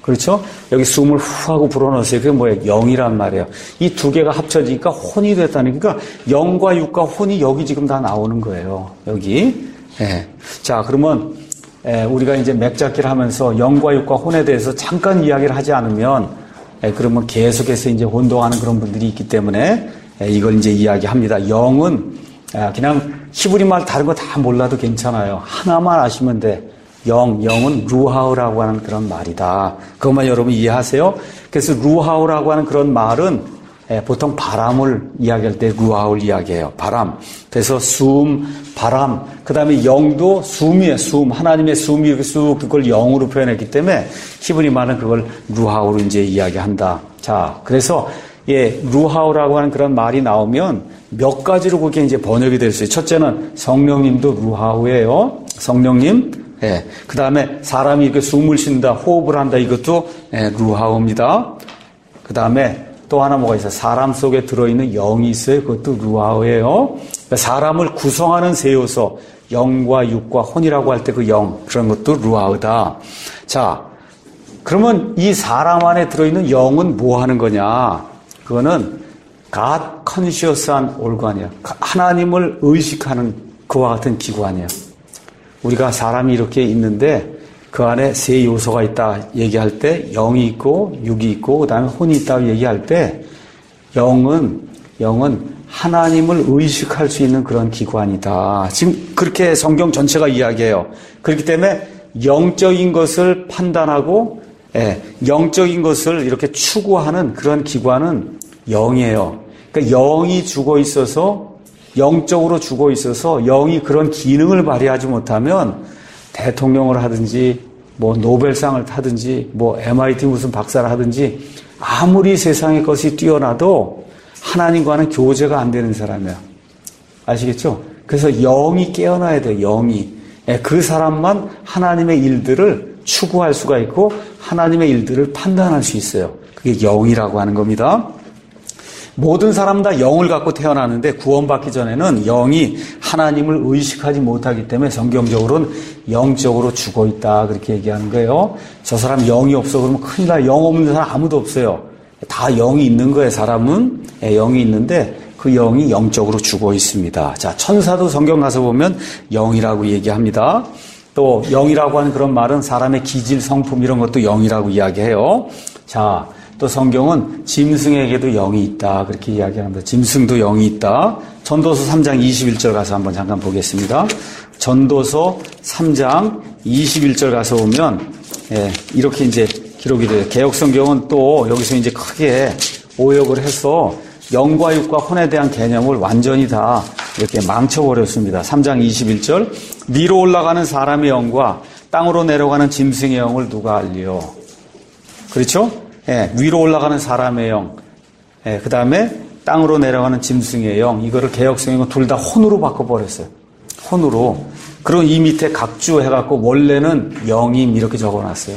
그렇죠? 여기 숨을 후 하고 불어넣었어요. 그게 뭐예요? 영이란 말이에요. 이 두 개가 합쳐지니까 혼이 됐다는, 그러니까 영과 육과 혼이 여기 지금 다 나오는 거예요. 여기. 예. 자, 그러면 우리가 이제 맥잡기를 하면서 영과 육과 혼에 대해서 잠깐 이야기를 하지 않으면 그러면 계속해서 이제 혼동하는 그런 분들이 있기 때문에 이걸 이제 이야기합니다. 영은 그냥 히브리 말 다른 거 다 몰라도 괜찮아요. 하나만 아시면 돼. 영은 루하우라고 하는 그런 말이다. 그것만 여러분 이해하세요. 그래서 루하우라고 하는 그런 말은 보통 바람을 이야기할 때 루하우를 이야기해요. 바람. 그래서 숨, 바람. 그 다음에 영도 숨이에요. 숨. 하나님의 숨이 이렇게 쑥 그걸 영으로 표현했기 때문에 히브리 말은 그걸 루하우로 이제 이야기한다. 자, 그래서 루하우라고 하는 그런 말이 나오면 몇 가지로 그게 이제 번역이 될 수 있어요. 첫째는 성령님도 루하우예요. 성령님. 그 다음에 사람이 이렇게 숨을 쉰다, 호흡을 한다, 이것도 루하우입니다. 그 다음에 또 하나 뭐가 있어요? 사람 속에 들어있는 영이 있어요. 그것도 루하우예요. 그러니까 사람을 구성하는 세 요소, 영과 육과 혼이라고 할 때 그 영, 그런 것도 루하우다. 자, 그러면 이 사람 안에 들어있는 영은 뭐 하는 거냐? 그거는 God conscious한 organ이에요. 하나님을 의식하는 그와 같은 기관이에요. 우리가 사람이 이렇게 있는데 그 안에 세 요소가 있다 얘기할 때 영이 있고 육이 있고 그 다음에 혼이 있다고 얘기할 때 영은 하나님을 의식할 수 있는 그런 기관이다. 지금 그렇게 성경 전체가 이야기해요. 그렇기 때문에 영적인 것을 판단하고 영적인 것을 이렇게 추구하는 그런 기관은 영이에요. 그러니까 영이 죽어 있어서 영적으로 죽어 있어서 영이 그런 기능을 발휘하지 못하면 대통령을 하든지 뭐 노벨상을 타든지 뭐 MIT 무슨 박사를 하든지 아무리 세상의 것이 뛰어나도 하나님과는 교제가 안 되는 사람이야. 아시겠죠? 그래서 영이 깨어나야 돼요. 영이. 그 사람만 하나님의 일들을 추구할 수가 있고 하나님의 일들을 판단할 수 있어요. 그게 영이라고 하는 겁니다. 모든 사람 다 영을 갖고 태어나는데 구원받기 전에는 영이 하나님을 의식하지 못하기 때문에 성경적으로는 영적으로 죽어 있다 그렇게 얘기하는 거예요. 저 사람 영이 없어 그러면 큰일 나요. 영 없는 사람 아무도 없어요. 다 영이 있는 거예요. 사람은 영이 있는데 그 영이 영적으로 죽어 있습니다. 자, 천사도 성경 가서 보면 영이라고 얘기합니다. 또 영이라고 하는 그런 말은 사람의 기질, 성품 이런 것도 영이라고 이야기해요. 자, 또 성경은 짐승에게도 영이 있다 그렇게 이야기합니다. 짐승도 영이 있다. 전도서 3장 21절 가서 한번 잠깐 보겠습니다. 전도서 3장 21절 가서 보면 이렇게 이제 기록이 돼요. 개역성경은 또 여기서 이제 크게 오역을 해서 영과 육과 혼에 대한 개념을 완전히 다 이렇게 망쳐버렸습니다. 3장 21절 위로 올라가는 사람의 영과 땅으로 내려가는 짐승의 영을 누가 알리요? 그렇죠? 위로 올라가는 사람의 영, 그 다음에 땅으로 내려가는 짐승의 영, 이거를 개역성경은 둘 다 혼으로 바꿔버렸어요. 혼으로. 그리고 이 밑에 각주 해갖고 원래는 영임 이렇게 적어놨어요.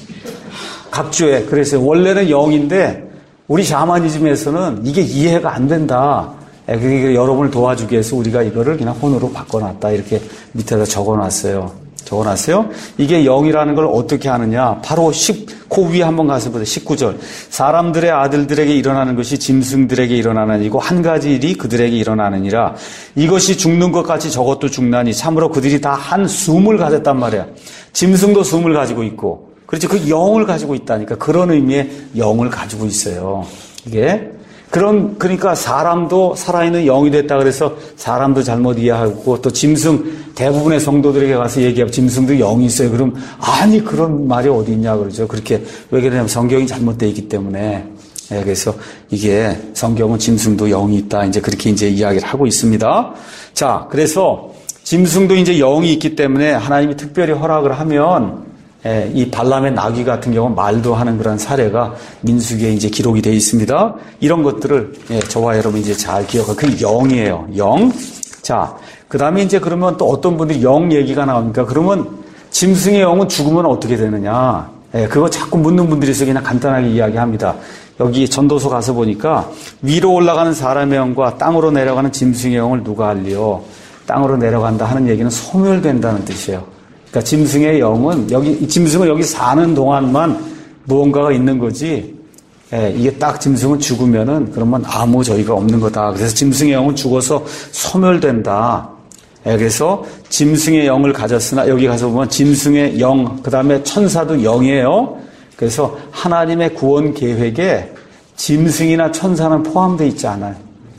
각주에. 그래서 원래는 영인데 우리 샤머니즘에서는 이게 이해가 안 된다. 그러니까 여러분을 도와주기 위해서 우리가 이거를 그냥 혼으로 바꿔놨다. 이렇게 밑에다 적어놨어요. 이게 영이라는 걸 어떻게 하느냐. 바로 그 위에 한번 가서 보세요. 19절. 사람들의 아들들에게 일어나는 것이 짐승들에게 일어나는 이고 한 가지 일이 그들에게 일어나느니라. 이것이 죽는 것 같이 저것도 죽나니 참으로 그들이 다 한 숨을 가졌단 말이야. 짐승도 숨을 가지고 있고. 그렇죠. 그 영을 가지고 있다니까. 그런 의미의 영을 가지고 있어요. 이게. 그러니까 사람도 살아있는 영이 됐다 그래서 사람도 잘못 이해하고 또 짐승 대부분의 성도들에게 가서 얘기하고 짐승도 영이 있어요. 그럼 아니 그런 말이 어디 있냐 그러죠. 그렇게 왜 그러냐면 성경이 잘못되어 있기 때문에. 그래서 이게 성경은 짐승도 영이 있다. 이제 그렇게 이제 이야기를 하고 있습니다. 자, 그래서 짐승도 이제 영이 있기 때문에 하나님이 특별히 허락을 하면 이 발람의 나귀 같은 경우는 말도 하는 그런 사례가 민수기에 이제 기록이 되어 있습니다. 이런 것들을 저와 여러분 이제 잘 기억하고 그 영이에요. 영. 자, 그 다음에 이제 그러면 또 어떤 분들이 영 얘기가 나옵니까? 그러면 짐승의 영은 죽으면 어떻게 되느냐? 그거 자꾸 묻는 분들이 있어서 그냥 간단하게 이야기합니다. 여기 전도서 가서 보니까 위로 올라가는 사람의 영과 땅으로 내려가는 짐승의 영을 누가 알리요? 땅으로 내려간다 하는 얘기는 소멸된다는 뜻이에요. 그러니까 짐승의 영은 짐승은 여기 사는 동안만 무언가가 있는 거지. 이게 딱 짐승은 죽으면은 그러면 아무 저희가 없는 거다. 그래서 짐승의 영은 죽어서 소멸된다. 그래서 짐승의 영을 가졌으나 여기 가서 보면 짐승의 영, 그 다음에 천사도 영이에요. 그래서 하나님의 구원 계획에 짐승이나 천사는 포함되어 있지 않아요.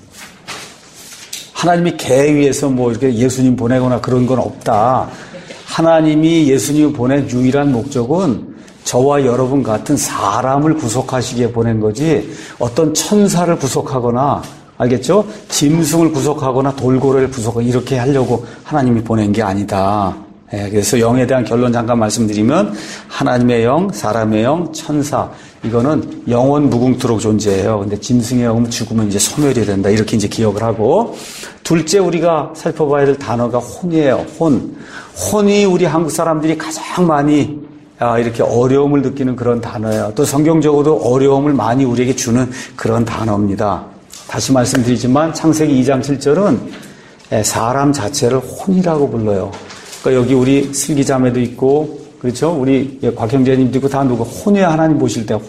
하나님이 개 위에서 뭐 이렇게 예수님 보내거나 그런 건 없다. 하나님이 예수님을 보낸 유일한 목적은 저와 여러분 같은 사람을 구속하시기에 보낸 거지 어떤 천사를 구속하거나 알겠죠? 짐승을 구속하거나 돌고래를 구속하거나 이렇게 하려고 하나님이 보낸 게 아니다. 그래서 영에 대한 결론 잠깐 말씀드리면 하나님의 영, 사람의 영, 천사 이거는 영원 무궁토록 존재해요. 근데 짐승의 영은 죽으면 이제 소멸이 된다. 이렇게 이제 기억을 하고 둘째 우리가 살펴봐야 될 단어가 혼이에요. 혼. 혼이 우리 한국 사람들이 가장 많이 이렇게 어려움을 느끼는 그런 단어예요. 또 성경적으로도 어려움을 많이 우리에게 주는 그런 단어입니다. 다시 말씀드리지만 창세기 2장 7절은 사람 자체를 혼이라고 불러요. 그러니까 여기 우리 슬기자매도 있고 그렇죠? 우리 곽형제님도 있고 다 누구 혼의 하나님 보실 때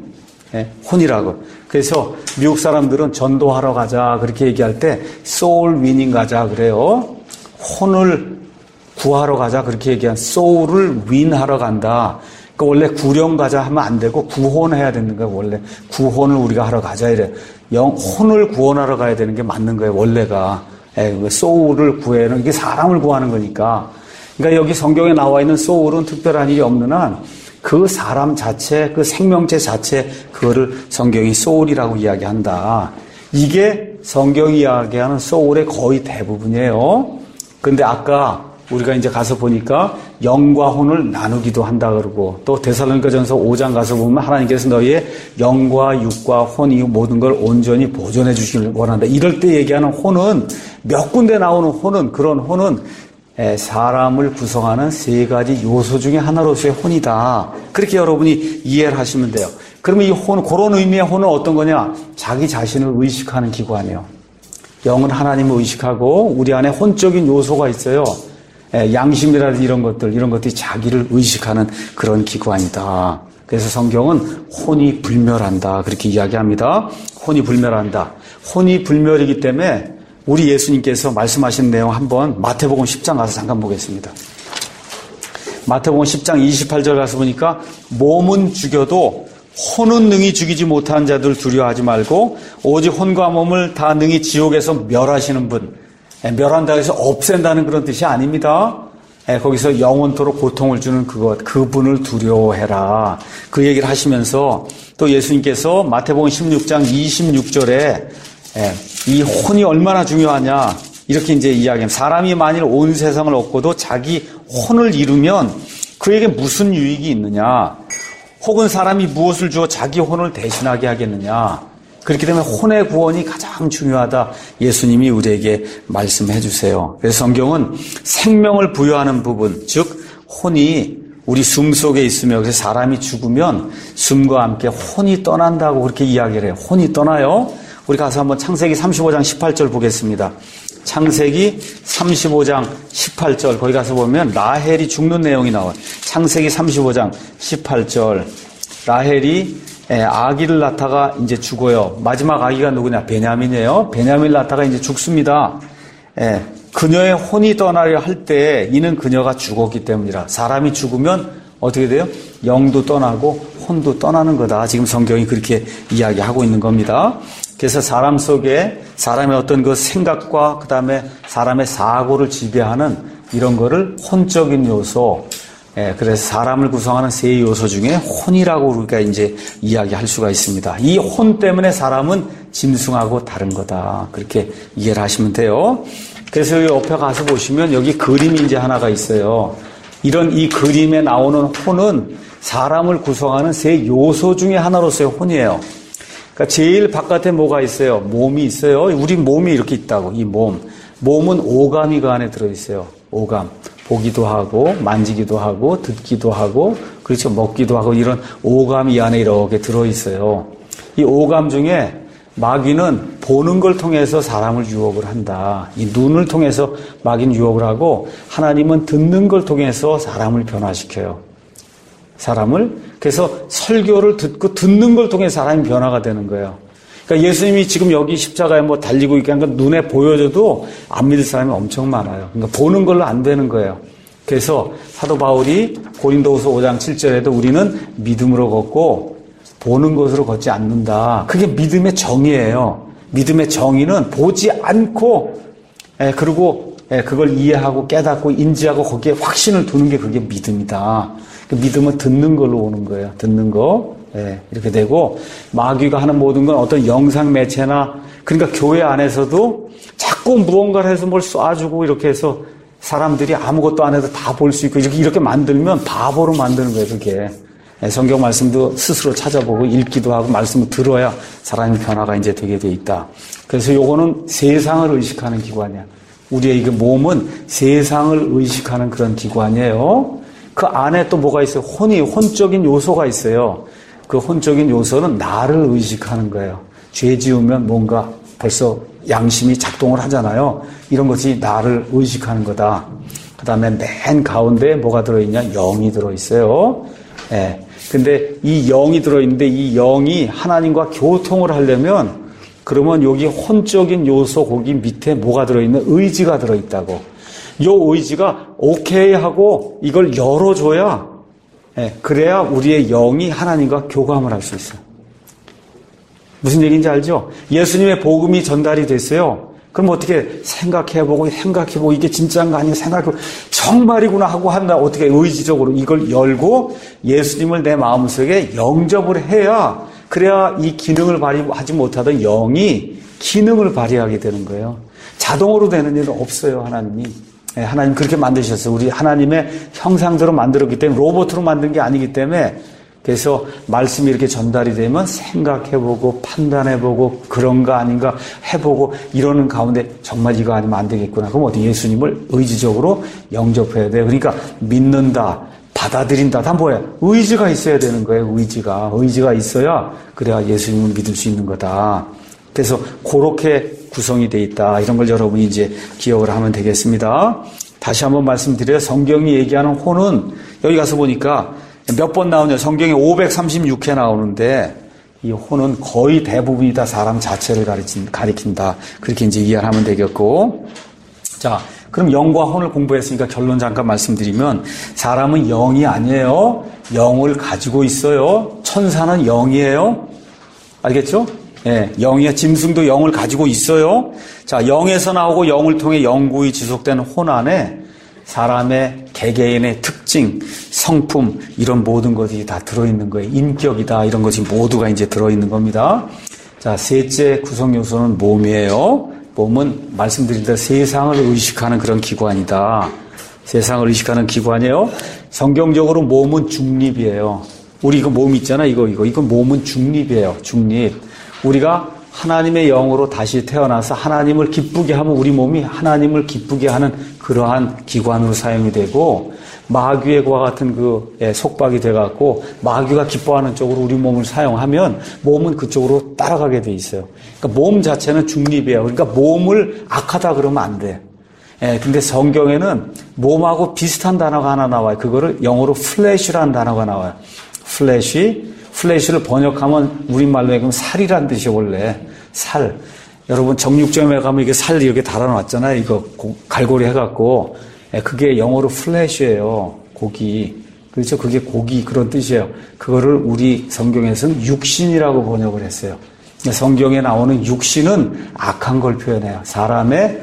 혼이라고. 그래서 미국 사람들은 전도하러 가자 그렇게 얘기할 때 소울 위닝 가자 그래요. 혼을 구하러 가자 그렇게 얘기한 소울을 윈하러 간다. 그러니까 원래 구령 가자 하면 안 되고 구혼해야 되는 거예요. 원래 구혼을 우리가 하러 가자 이래. 혼을 구원하러 가야 되는 게 맞는 거예요. 원래가 소울을 구해는 이게 사람을 구하는 거니까. 그러니까 여기 성경에 나와 있는 소울은 특별한 일이 없는 한 그 사람 자체, 그 생명체 자체 그거를 성경이 소울이라고 이야기한다. 이게 성경이 이야기하는 소울의 거의 대부분이에요. 근데 아까 우리가 이제 가서 보니까 영과 혼을 나누기도 한다 그러고 또 데살로니가전서 5장 가서 보면 하나님께서 너희의 영과 육과 혼 이 모든 걸 온전히 보존해 주시길 원한다. 이럴 때 얘기하는 혼은 몇 군데 나오는 혼은 그런 혼은 사람을 구성하는 세 가지 요소 중에 하나로서의 혼이다. 그렇게 여러분이 이해를 하시면 돼요. 그러면 이 혼, 그런 의미의 혼은 어떤 거냐? 자기 자신을 의식하는 기관이에요. 영은 하나님을 의식하고 우리 안에 혼적인 요소가 있어요. 양심이라든지 이런 것들이 자기를 의식하는 그런 기관이다. 그래서 성경은 혼이 불멸한다. 그렇게 이야기합니다. 혼이 불멸한다. 혼이 불멸이기 때문에 우리 예수님께서 말씀하신 내용 한번 마태복음 10장 가서 잠깐 보겠습니다. 마태복음 10장 28절 가서 보니까 몸은 죽여도 혼은 능히 죽이지 못한 자들 두려워하지 말고 오직 혼과 몸을 다 능히 지옥에서 멸하시는 분. 멸한다 해서 없앤다는 그런 뜻이 아닙니다. 거기서 영원토록 고통을 주는 그분을 두려워해라. 그 얘기를 하시면서 또 예수님께서 마태복음 16장 26절에 이 혼이 얼마나 중요하냐 이렇게 이제 이야기합니다. 사람이 만일 온 세상을 얻고도 자기 혼을 잃으면 그에게 무슨 유익이 있느냐? 혹은 사람이 무엇을 주어 자기 혼을 대신하게 하겠느냐? 그렇기 때문에 혼의 구원이 가장 중요하다. 예수님이 우리에게 말씀해 주세요. 그래서 성경은 생명을 부여하는 부분, 즉 혼이 우리 숨 속에 있으며 그래서 사람이 죽으면 숨과 함께 혼이 떠난다고 그렇게 이야기를 해요. 혼이 떠나요. 우리 가서 한번 창세기 35장 18절 보겠습니다. 창세기 35장 18절 거기 가서 보면 라헬이 죽는 내용이 나와요. 창세기 35장 18절 라헬이 아기를 낳다가 이제 죽어요. 마지막 아기가 누구냐? 베냐민이에요. 베냐민을 낳다가 이제 죽습니다. 그녀의 혼이 떠나려 할 때 이는 그녀가 죽었기 때문이라. 사람이 죽으면 어떻게 돼요? 영도 떠나고 혼도 떠나는 거다. 지금 성경이 그렇게 이야기하고 있는 겁니다. 그래서 사람 속에 사람의 어떤 그 생각과 그 다음에 사람의 사고를 지배하는 이런 거를 혼적인 요소, 그래서 사람을 구성하는 세 요소 중에 혼이라고 우리가 이제 이야기할 수가 있습니다. 이 혼 때문에 사람은 짐승하고 다른 거다. 그렇게 이해를 하시면 돼요. 그래서 여기 옆에 가서 보시면 여기 그림이 이제 하나가 있어요. 이 그림에 나오는 혼은 사람을 구성하는 세 요소 중에 하나로서의 혼이에요. 그러니까 제일 바깥에 뭐가 있어요? 몸이 있어요. 우리 몸이 이렇게 있다고. 이 몸은 오감이 그 안에 들어있어요. 오감. 보기도 하고 만지기도 하고 듣기도 하고 그렇죠. 먹기도 하고 이런 오감이 이 안에 이렇게 들어있어요. 이 오감 중에 마귀는 보는 걸 통해서 사람을 유혹을 한다. 이 눈을 통해서 마귀는 유혹을 하고 하나님은 듣는 걸 통해서 사람을 변화시켜요. 사람을 그래서 설교를 듣는 걸 통해 사람이 변화가 되는 거예요. 그러니까 예수님이 지금 여기 십자가에 뭐 달리고 있게 한 건 눈에 보여줘도 안 믿을 사람이 엄청 많아요. 그러니까 보는 걸로 안 되는 거예요. 그래서 사도 바울이 고린도후서 5장 7절에도 우리는 믿음으로 걷고 보는 것으로 걷지 않는다. 그게 믿음의 정의예요. 믿음의 정의는 보지 않고 그리고 그걸 이해하고 깨닫고 인지하고 거기에 확신을 두는 게 그게 믿음이다. 믿음은 듣는 걸로 오는 거예요. 듣는 거. 이렇게 되고 마귀가 하는 모든 건 어떤 영상 매체나 그러니까 교회 안에서도 자꾸 무언가를 해서 뭘 쏴주고 이렇게 해서 사람들이 아무것도 안 해도 다 볼 수 있고 이렇게 만들면 바보로 만드는 거예요. 그게. 성경 말씀도 스스로 찾아보고 읽기도 하고 말씀을 들어야 사람의 변화가 이제 되게 돼 있다. 그래서 요거는 세상을 의식하는 기관이야. 우리의 이 몸은 세상을 의식하는 그런 기관이에요. 그 안에 또 뭐가 있어요? 혼적인 요소가 있어요. 그 혼적인 요소는 나를 의식하는 거예요. 죄 지으면 뭔가 벌써 양심이 작동을 하잖아요. 이런 것이 나를 의식하는 거다. 그 다음에 맨 가운데 뭐가 들어있냐? 영이 들어있어요. 근데 이 영이 들어있는데 이 영이 하나님과 교통을 하려면 그러면 여기 혼적인 요소 거기 밑에 뭐가 들어있는? 의지가 들어있다고. 요 의지가 오케이 하고 이걸 열어줘야 그래야 우리의 영이 하나님과 교감을 할 수 있어요. 무슨 얘기인지 알죠? 예수님의 복음이 전달이 됐어요. 그럼 어떻게 생각해보고 이게 진짜인가 아니면 생각해보고 정말이구나 하고 한다. 어떻게 의지적으로 이걸 열고 예수님을 내 마음속에 영접을 해야 그래야 이 기능을 발휘하지 못하던 영이 기능을 발휘하게 되는 거예요. 자동으로 되는 일은 없어요. 하나님이. 하나님 그렇게 만드셨어요. 우리 하나님의 형상대로 만들었기 때문에 로봇으로 만든 게 아니기 때문에 그래서 말씀이 이렇게 전달이 되면 생각해보고 판단해보고 그런가 아닌가 해보고 이러는 가운데 정말 이거 아니면 안 되겠구나. 그럼 어디 예수님을 의지적으로 영접해야 돼요. 그러니까 믿는다, 받아들인다. 다 뭐예요? 의지가 있어야 되는 거예요. 의지가 있어야 그래야 예수님을 믿을 수 있는 거다. 그래서 그렇게 구성이 돼 있다. 이런 걸 여러분이 이제 기억을 하면 되겠습니다. 다시 한번 말씀드려요. 성경이 얘기하는 혼은 여기 가서 보니까 몇 번 나오냐. 성경에 536회 나오는데 이 혼은 거의 대부분이 다 사람 자체를 가리킨다. 그렇게 이제 이해를 하면 되겠고. 자, 그럼 영과 혼을 공부했으니까 결론 잠깐 말씀드리면 사람은 영이 아니에요. 영을 가지고 있어요. 천사는 영이에요. 알겠죠? 영이야. 짐승도 영을 가지고 있어요. 자, 영에서 나오고 영을 통해 영구히 지속되는 혼 안에 사람의 개개인의 특징, 성품 이런 모든 것이 다 들어있는 거예요. 인격이다 이런 것이 모두가 이제 들어있는 겁니다. 자, 셋째 구성 요소는 몸이에요. 몸은 말씀드린 대로 세상을 의식하는 그런 기관이다. 세상을 의식하는 기관이에요. 성경적으로 몸은 중립이에요. 우리 이거 몸 있잖아. 이거 몸은 중립이에요. 중립. 우리가 하나님의 영으로 다시 태어나서 하나님을 기쁘게 하면 우리 몸이 하나님을 기쁘게 하는 그러한 기관으로 사용이 되고 마귀의 과 같은 그 속박이 돼갖고 마귀가 기뻐하는 쪽으로 우리 몸을 사용하면 몸은 그쪽으로 따라가게 돼 있어요. 그러니까 몸 자체는 중립이에요. 그러니까 몸을 악하다 그러면 안 돼. 근데 성경에는 몸하고 비슷한 단어가 하나 나와요. 그거를 영어로 플래시라는 단어가 나와요. 플래시를 번역하면 우리말로 얘기하면 살이란 뜻이 원래 살. 여러분 정육점에 가면 이게 살 이렇게 달아놨잖아요. 이거 갈고리 해갖고 그게 영어로 플래시예요. 고기. 그렇죠? 그게 고기 그런 뜻이에요. 그거를 우리 성경에서는 육신이라고 번역을 했어요. 성경에 나오는 육신은 악한 걸 표현해요. 사람의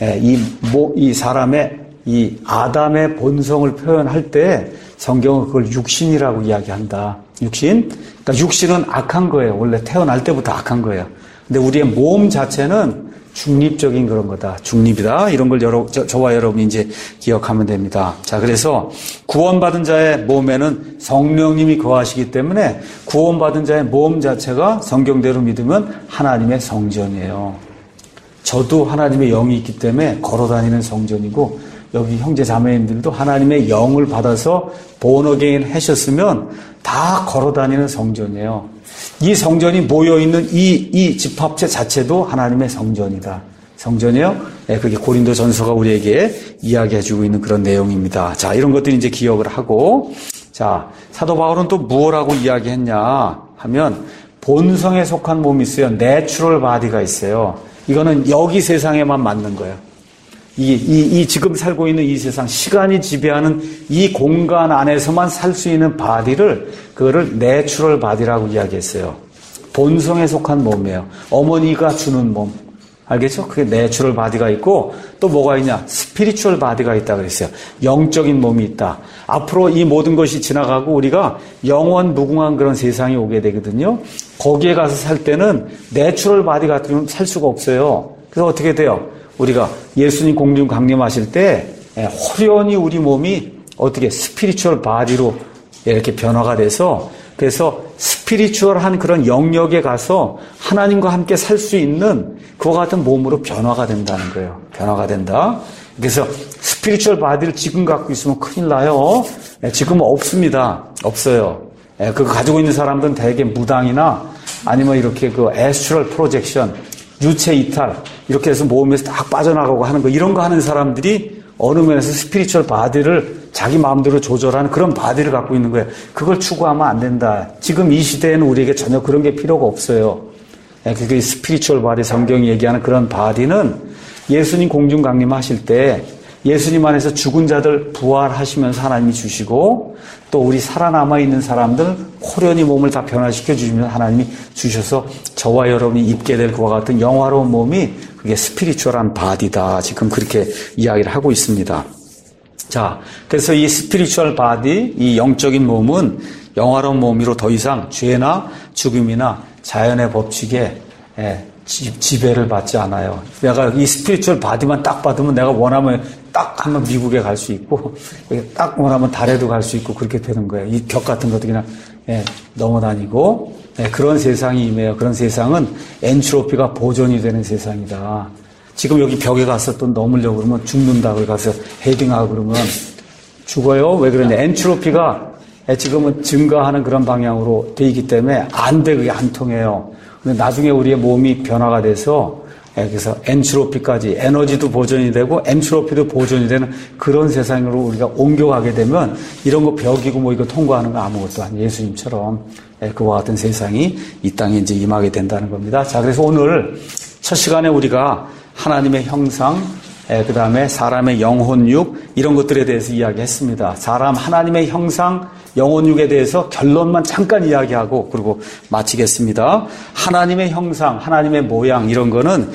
사람의 이 아담의 본성을 표현할 때 성경은 그걸 육신이라고 이야기한다. 육신. 그러니까 육신은 악한 거예요. 원래 태어날 때부터 악한 거예요. 근데 우리의 몸 자체는 중립적인 그런 거다. 중립이다. 이런 걸 저와 여러분이 이제 기억하면 됩니다. 자, 그래서 구원받은 자의 몸에는 성령님이 거하시기 때문에 구원받은 자의 몸 자체가 성경대로 믿으면 하나님의 성전이에요. 저도 하나님의 영이 있기 때문에 걸어다니는 성전이고 여기 형제 자매님들도 하나님의 영을 받아서 본어게인 하셨으면 다 걸어다니는 성전이에요. 이 성전이 모여있는 이 집합체 자체도 하나님의 성전이다. 성전이요? 그게 고린도 전서가 우리에게 이야기해주고 있는 그런 내용입니다. 자, 이런 것들이 이제 기억을 하고. 자, 사도 바울은 또 무엇라고 이야기했냐 하면 본성에 속한 몸이 있어요. 내추럴 바디가 있어요. 이거는 여기 세상에만 맞는 거예요. 이 지금 살고 있는 이 세상, 시간이 지배하는 이 공간 안에서만 살 수 있는 바디를, 그거를 내추럴 바디라고 이야기했어요. 본성에 속한 몸이에요. 어머니가 주는 몸. 알겠죠? 그게 내추럴 바디가 있고, 또 뭐가 있냐? 스피리추얼 바디가 있다 그랬어요. 영적인 몸이 있다. 앞으로 이 모든 것이 지나가고 우리가 영원 무궁한 그런 세상이 오게 되거든요. 거기에 가서 살 때는 내추럴 바디 같으면 살 수가 없어요. 그래서 어떻게 돼요? 우리가 예수님 공중 강림하실 때 호련히 우리 몸이 어떻게 스피리추얼 바디로 이렇게 변화가 돼서, 그래서 스피리추얼한 그런 영역에 가서 하나님과 함께 살 수 있는 그와 같은 몸으로 변화가 된다는 거예요. 변화가 된다. 그래서 스피리추얼 바디를 지금 갖고 있으면 큰일 나요. 지금은 없습니다. 없어요. 그거 가지고 있는 사람들은 대개 무당이나 아니면 이렇게 그 에스트럴 프로젝션, 유체 이탈, 이렇게 해서 몸에서 딱 빠져나가고 하는 거, 이런 거 하는 사람들이 어느 면에서 스피리추얼 바디를 자기 마음대로 조절하는 그런 바디를 갖고 있는 거예요. 그걸 추구하면 안 된다. 지금 이 시대에는 우리에게 전혀 그런 게 필요가 없어요. 그게 스피리추얼 바디, 성경이 얘기하는 그런 바디는 예수님 공중 강림하실 때 예수님 안에서 죽은 자들 부활하시면서 하나님이 주시고, 또 우리 살아남아 있는 사람들 호련히 몸을 다 변화시켜 주시면서 하나님이 주셔서 저와 여러분이 입게 될 그와 같은 영화로운 몸이, 그게 스피리추얼한 바디다. 지금 그렇게 이야기를 하고 있습니다. 자, 그래서 이 스피리추얼 바디, 이 영적인 몸은 영화로운 몸으로 더 이상 죄나 죽음이나 자연의 법칙에 지배를 받지 않아요. 내가 이 스피리추얼 바디만 딱 받으면 내가 원하면 딱 한번 미국에 갈 수 있고, 딱 원하면 달에도 갈 수 있고, 그렇게 되는 거예요. 이 벽 같은 것도 그냥 넘어다니고, 그런 세상이 임해요. 그런 세상은 엔트로피가 보존이 되는 세상이다. 지금 여기 벽에 가서 또 넘으려고 그러면 죽는다. 그래 가서 헤딩하고 그러면 죽어요. 왜 그러냐? 엔트로피가 지금은 증가하는 그런 방향으로 돼 있기 때문에 안 돼. 그게 안 통해요. 근데 나중에 우리의 몸이 변화가 돼서, 그래서 엔트로피까지, 에너지도 보존이 되고 엔트로피도 보존이 되는 그런 세상으로 우리가 옮겨가게 되면, 이런 거 벽이고 뭐 이거 통과하는 거 아무것도 아니에요. 예수님처럼 그와 같은 세상이 이 땅에 이제 임하게 된다는 겁니다. 자, 그래서 오늘 첫 시간에 우리가 하나님의 형상, 그 다음에 사람의 영혼육, 이런 것들에 대해서 이야기했습니다. 하나님의 형상, 영혼육에 대해서 결론만 잠깐 이야기하고 그리고 마치겠습니다. 하나님의 형상, 하나님의 모양, 이런 거는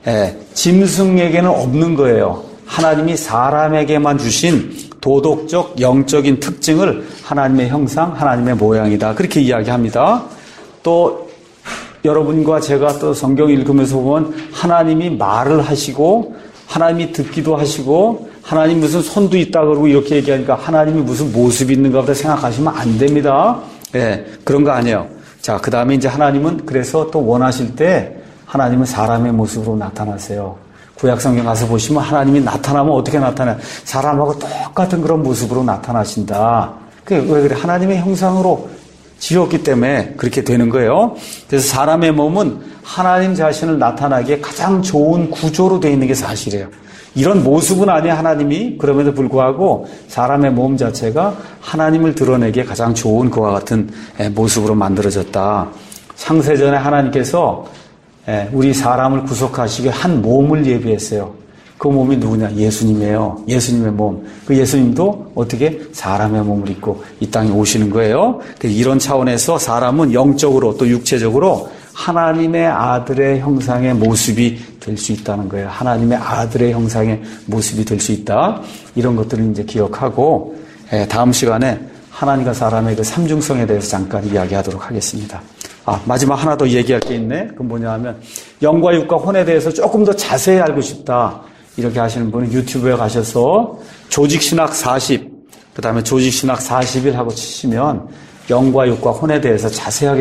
짐승에게는 없는 거예요. 하나님이 사람에게만 주신 도덕적, 영적인 특징을 하나님의 형상, 하나님의 모양이다. 그렇게 이야기합니다. 또 여러분과 제가 또 성경 읽으면서 보면 하나님이 말을 하시고, 하나님이 듣기도 하시고, 하나님 무슨 손도 있다 그러고 이렇게 얘기하니까 하나님이 무슨 모습이 있는가 보다 생각하시면 안 됩니다. 그런 거 아니에요. 자, 그 다음에 이제 하나님은 그래서 또 원하실 때 하나님은 사람의 모습으로 나타나세요. 구약성경 가서 보시면 하나님이 나타나면 어떻게 나타나요? 사람하고 똑같은 그런 모습으로 나타나신다. 왜 그래? 하나님의 형상으로 지었기 때문에 그렇게 되는 거예요. 그래서 사람의 몸은 하나님 자신을 나타나기에 가장 좋은 구조로 되어 있는 게 사실이에요. 이런 모습은 아니야, 하나님이. 그럼에도 불구하고 사람의 몸 자체가 하나님을 드러내기에 가장 좋은 그와 같은 모습으로 만들어졌다. 창세전에 하나님께서 우리 사람을 구속하시기 한 몸을 예비했어요. 그 몸이 누구냐? 예수님이에요. 예수님의 몸. 그 예수님도 어떻게 사람의 몸을 입고 이 땅에 오시는 거예요. 이런 차원에서 사람은 영적으로 또 육체적으로 하나님의 아들의 형상의 모습이 될 수 있다는 거예요. 하나님의 아들의 형상의 모습이 될 수 있다. 이런 것들을 이제 기억하고, 다음 시간에 하나님과 사람의 그 삼중성에 대해서 잠깐 이야기하도록 하겠습니다. 마지막 하나 더 얘기할 게 있네. 그건 뭐냐 하면, 영과 육과 혼에 대해서 조금 더 자세히 알고 싶다. 이렇게 하시는 분은 유튜브에 가셔서 조직신학 40, 그 다음에 조직신학 41 하고 치시면 영과 육과 혼에 대해서 자세하게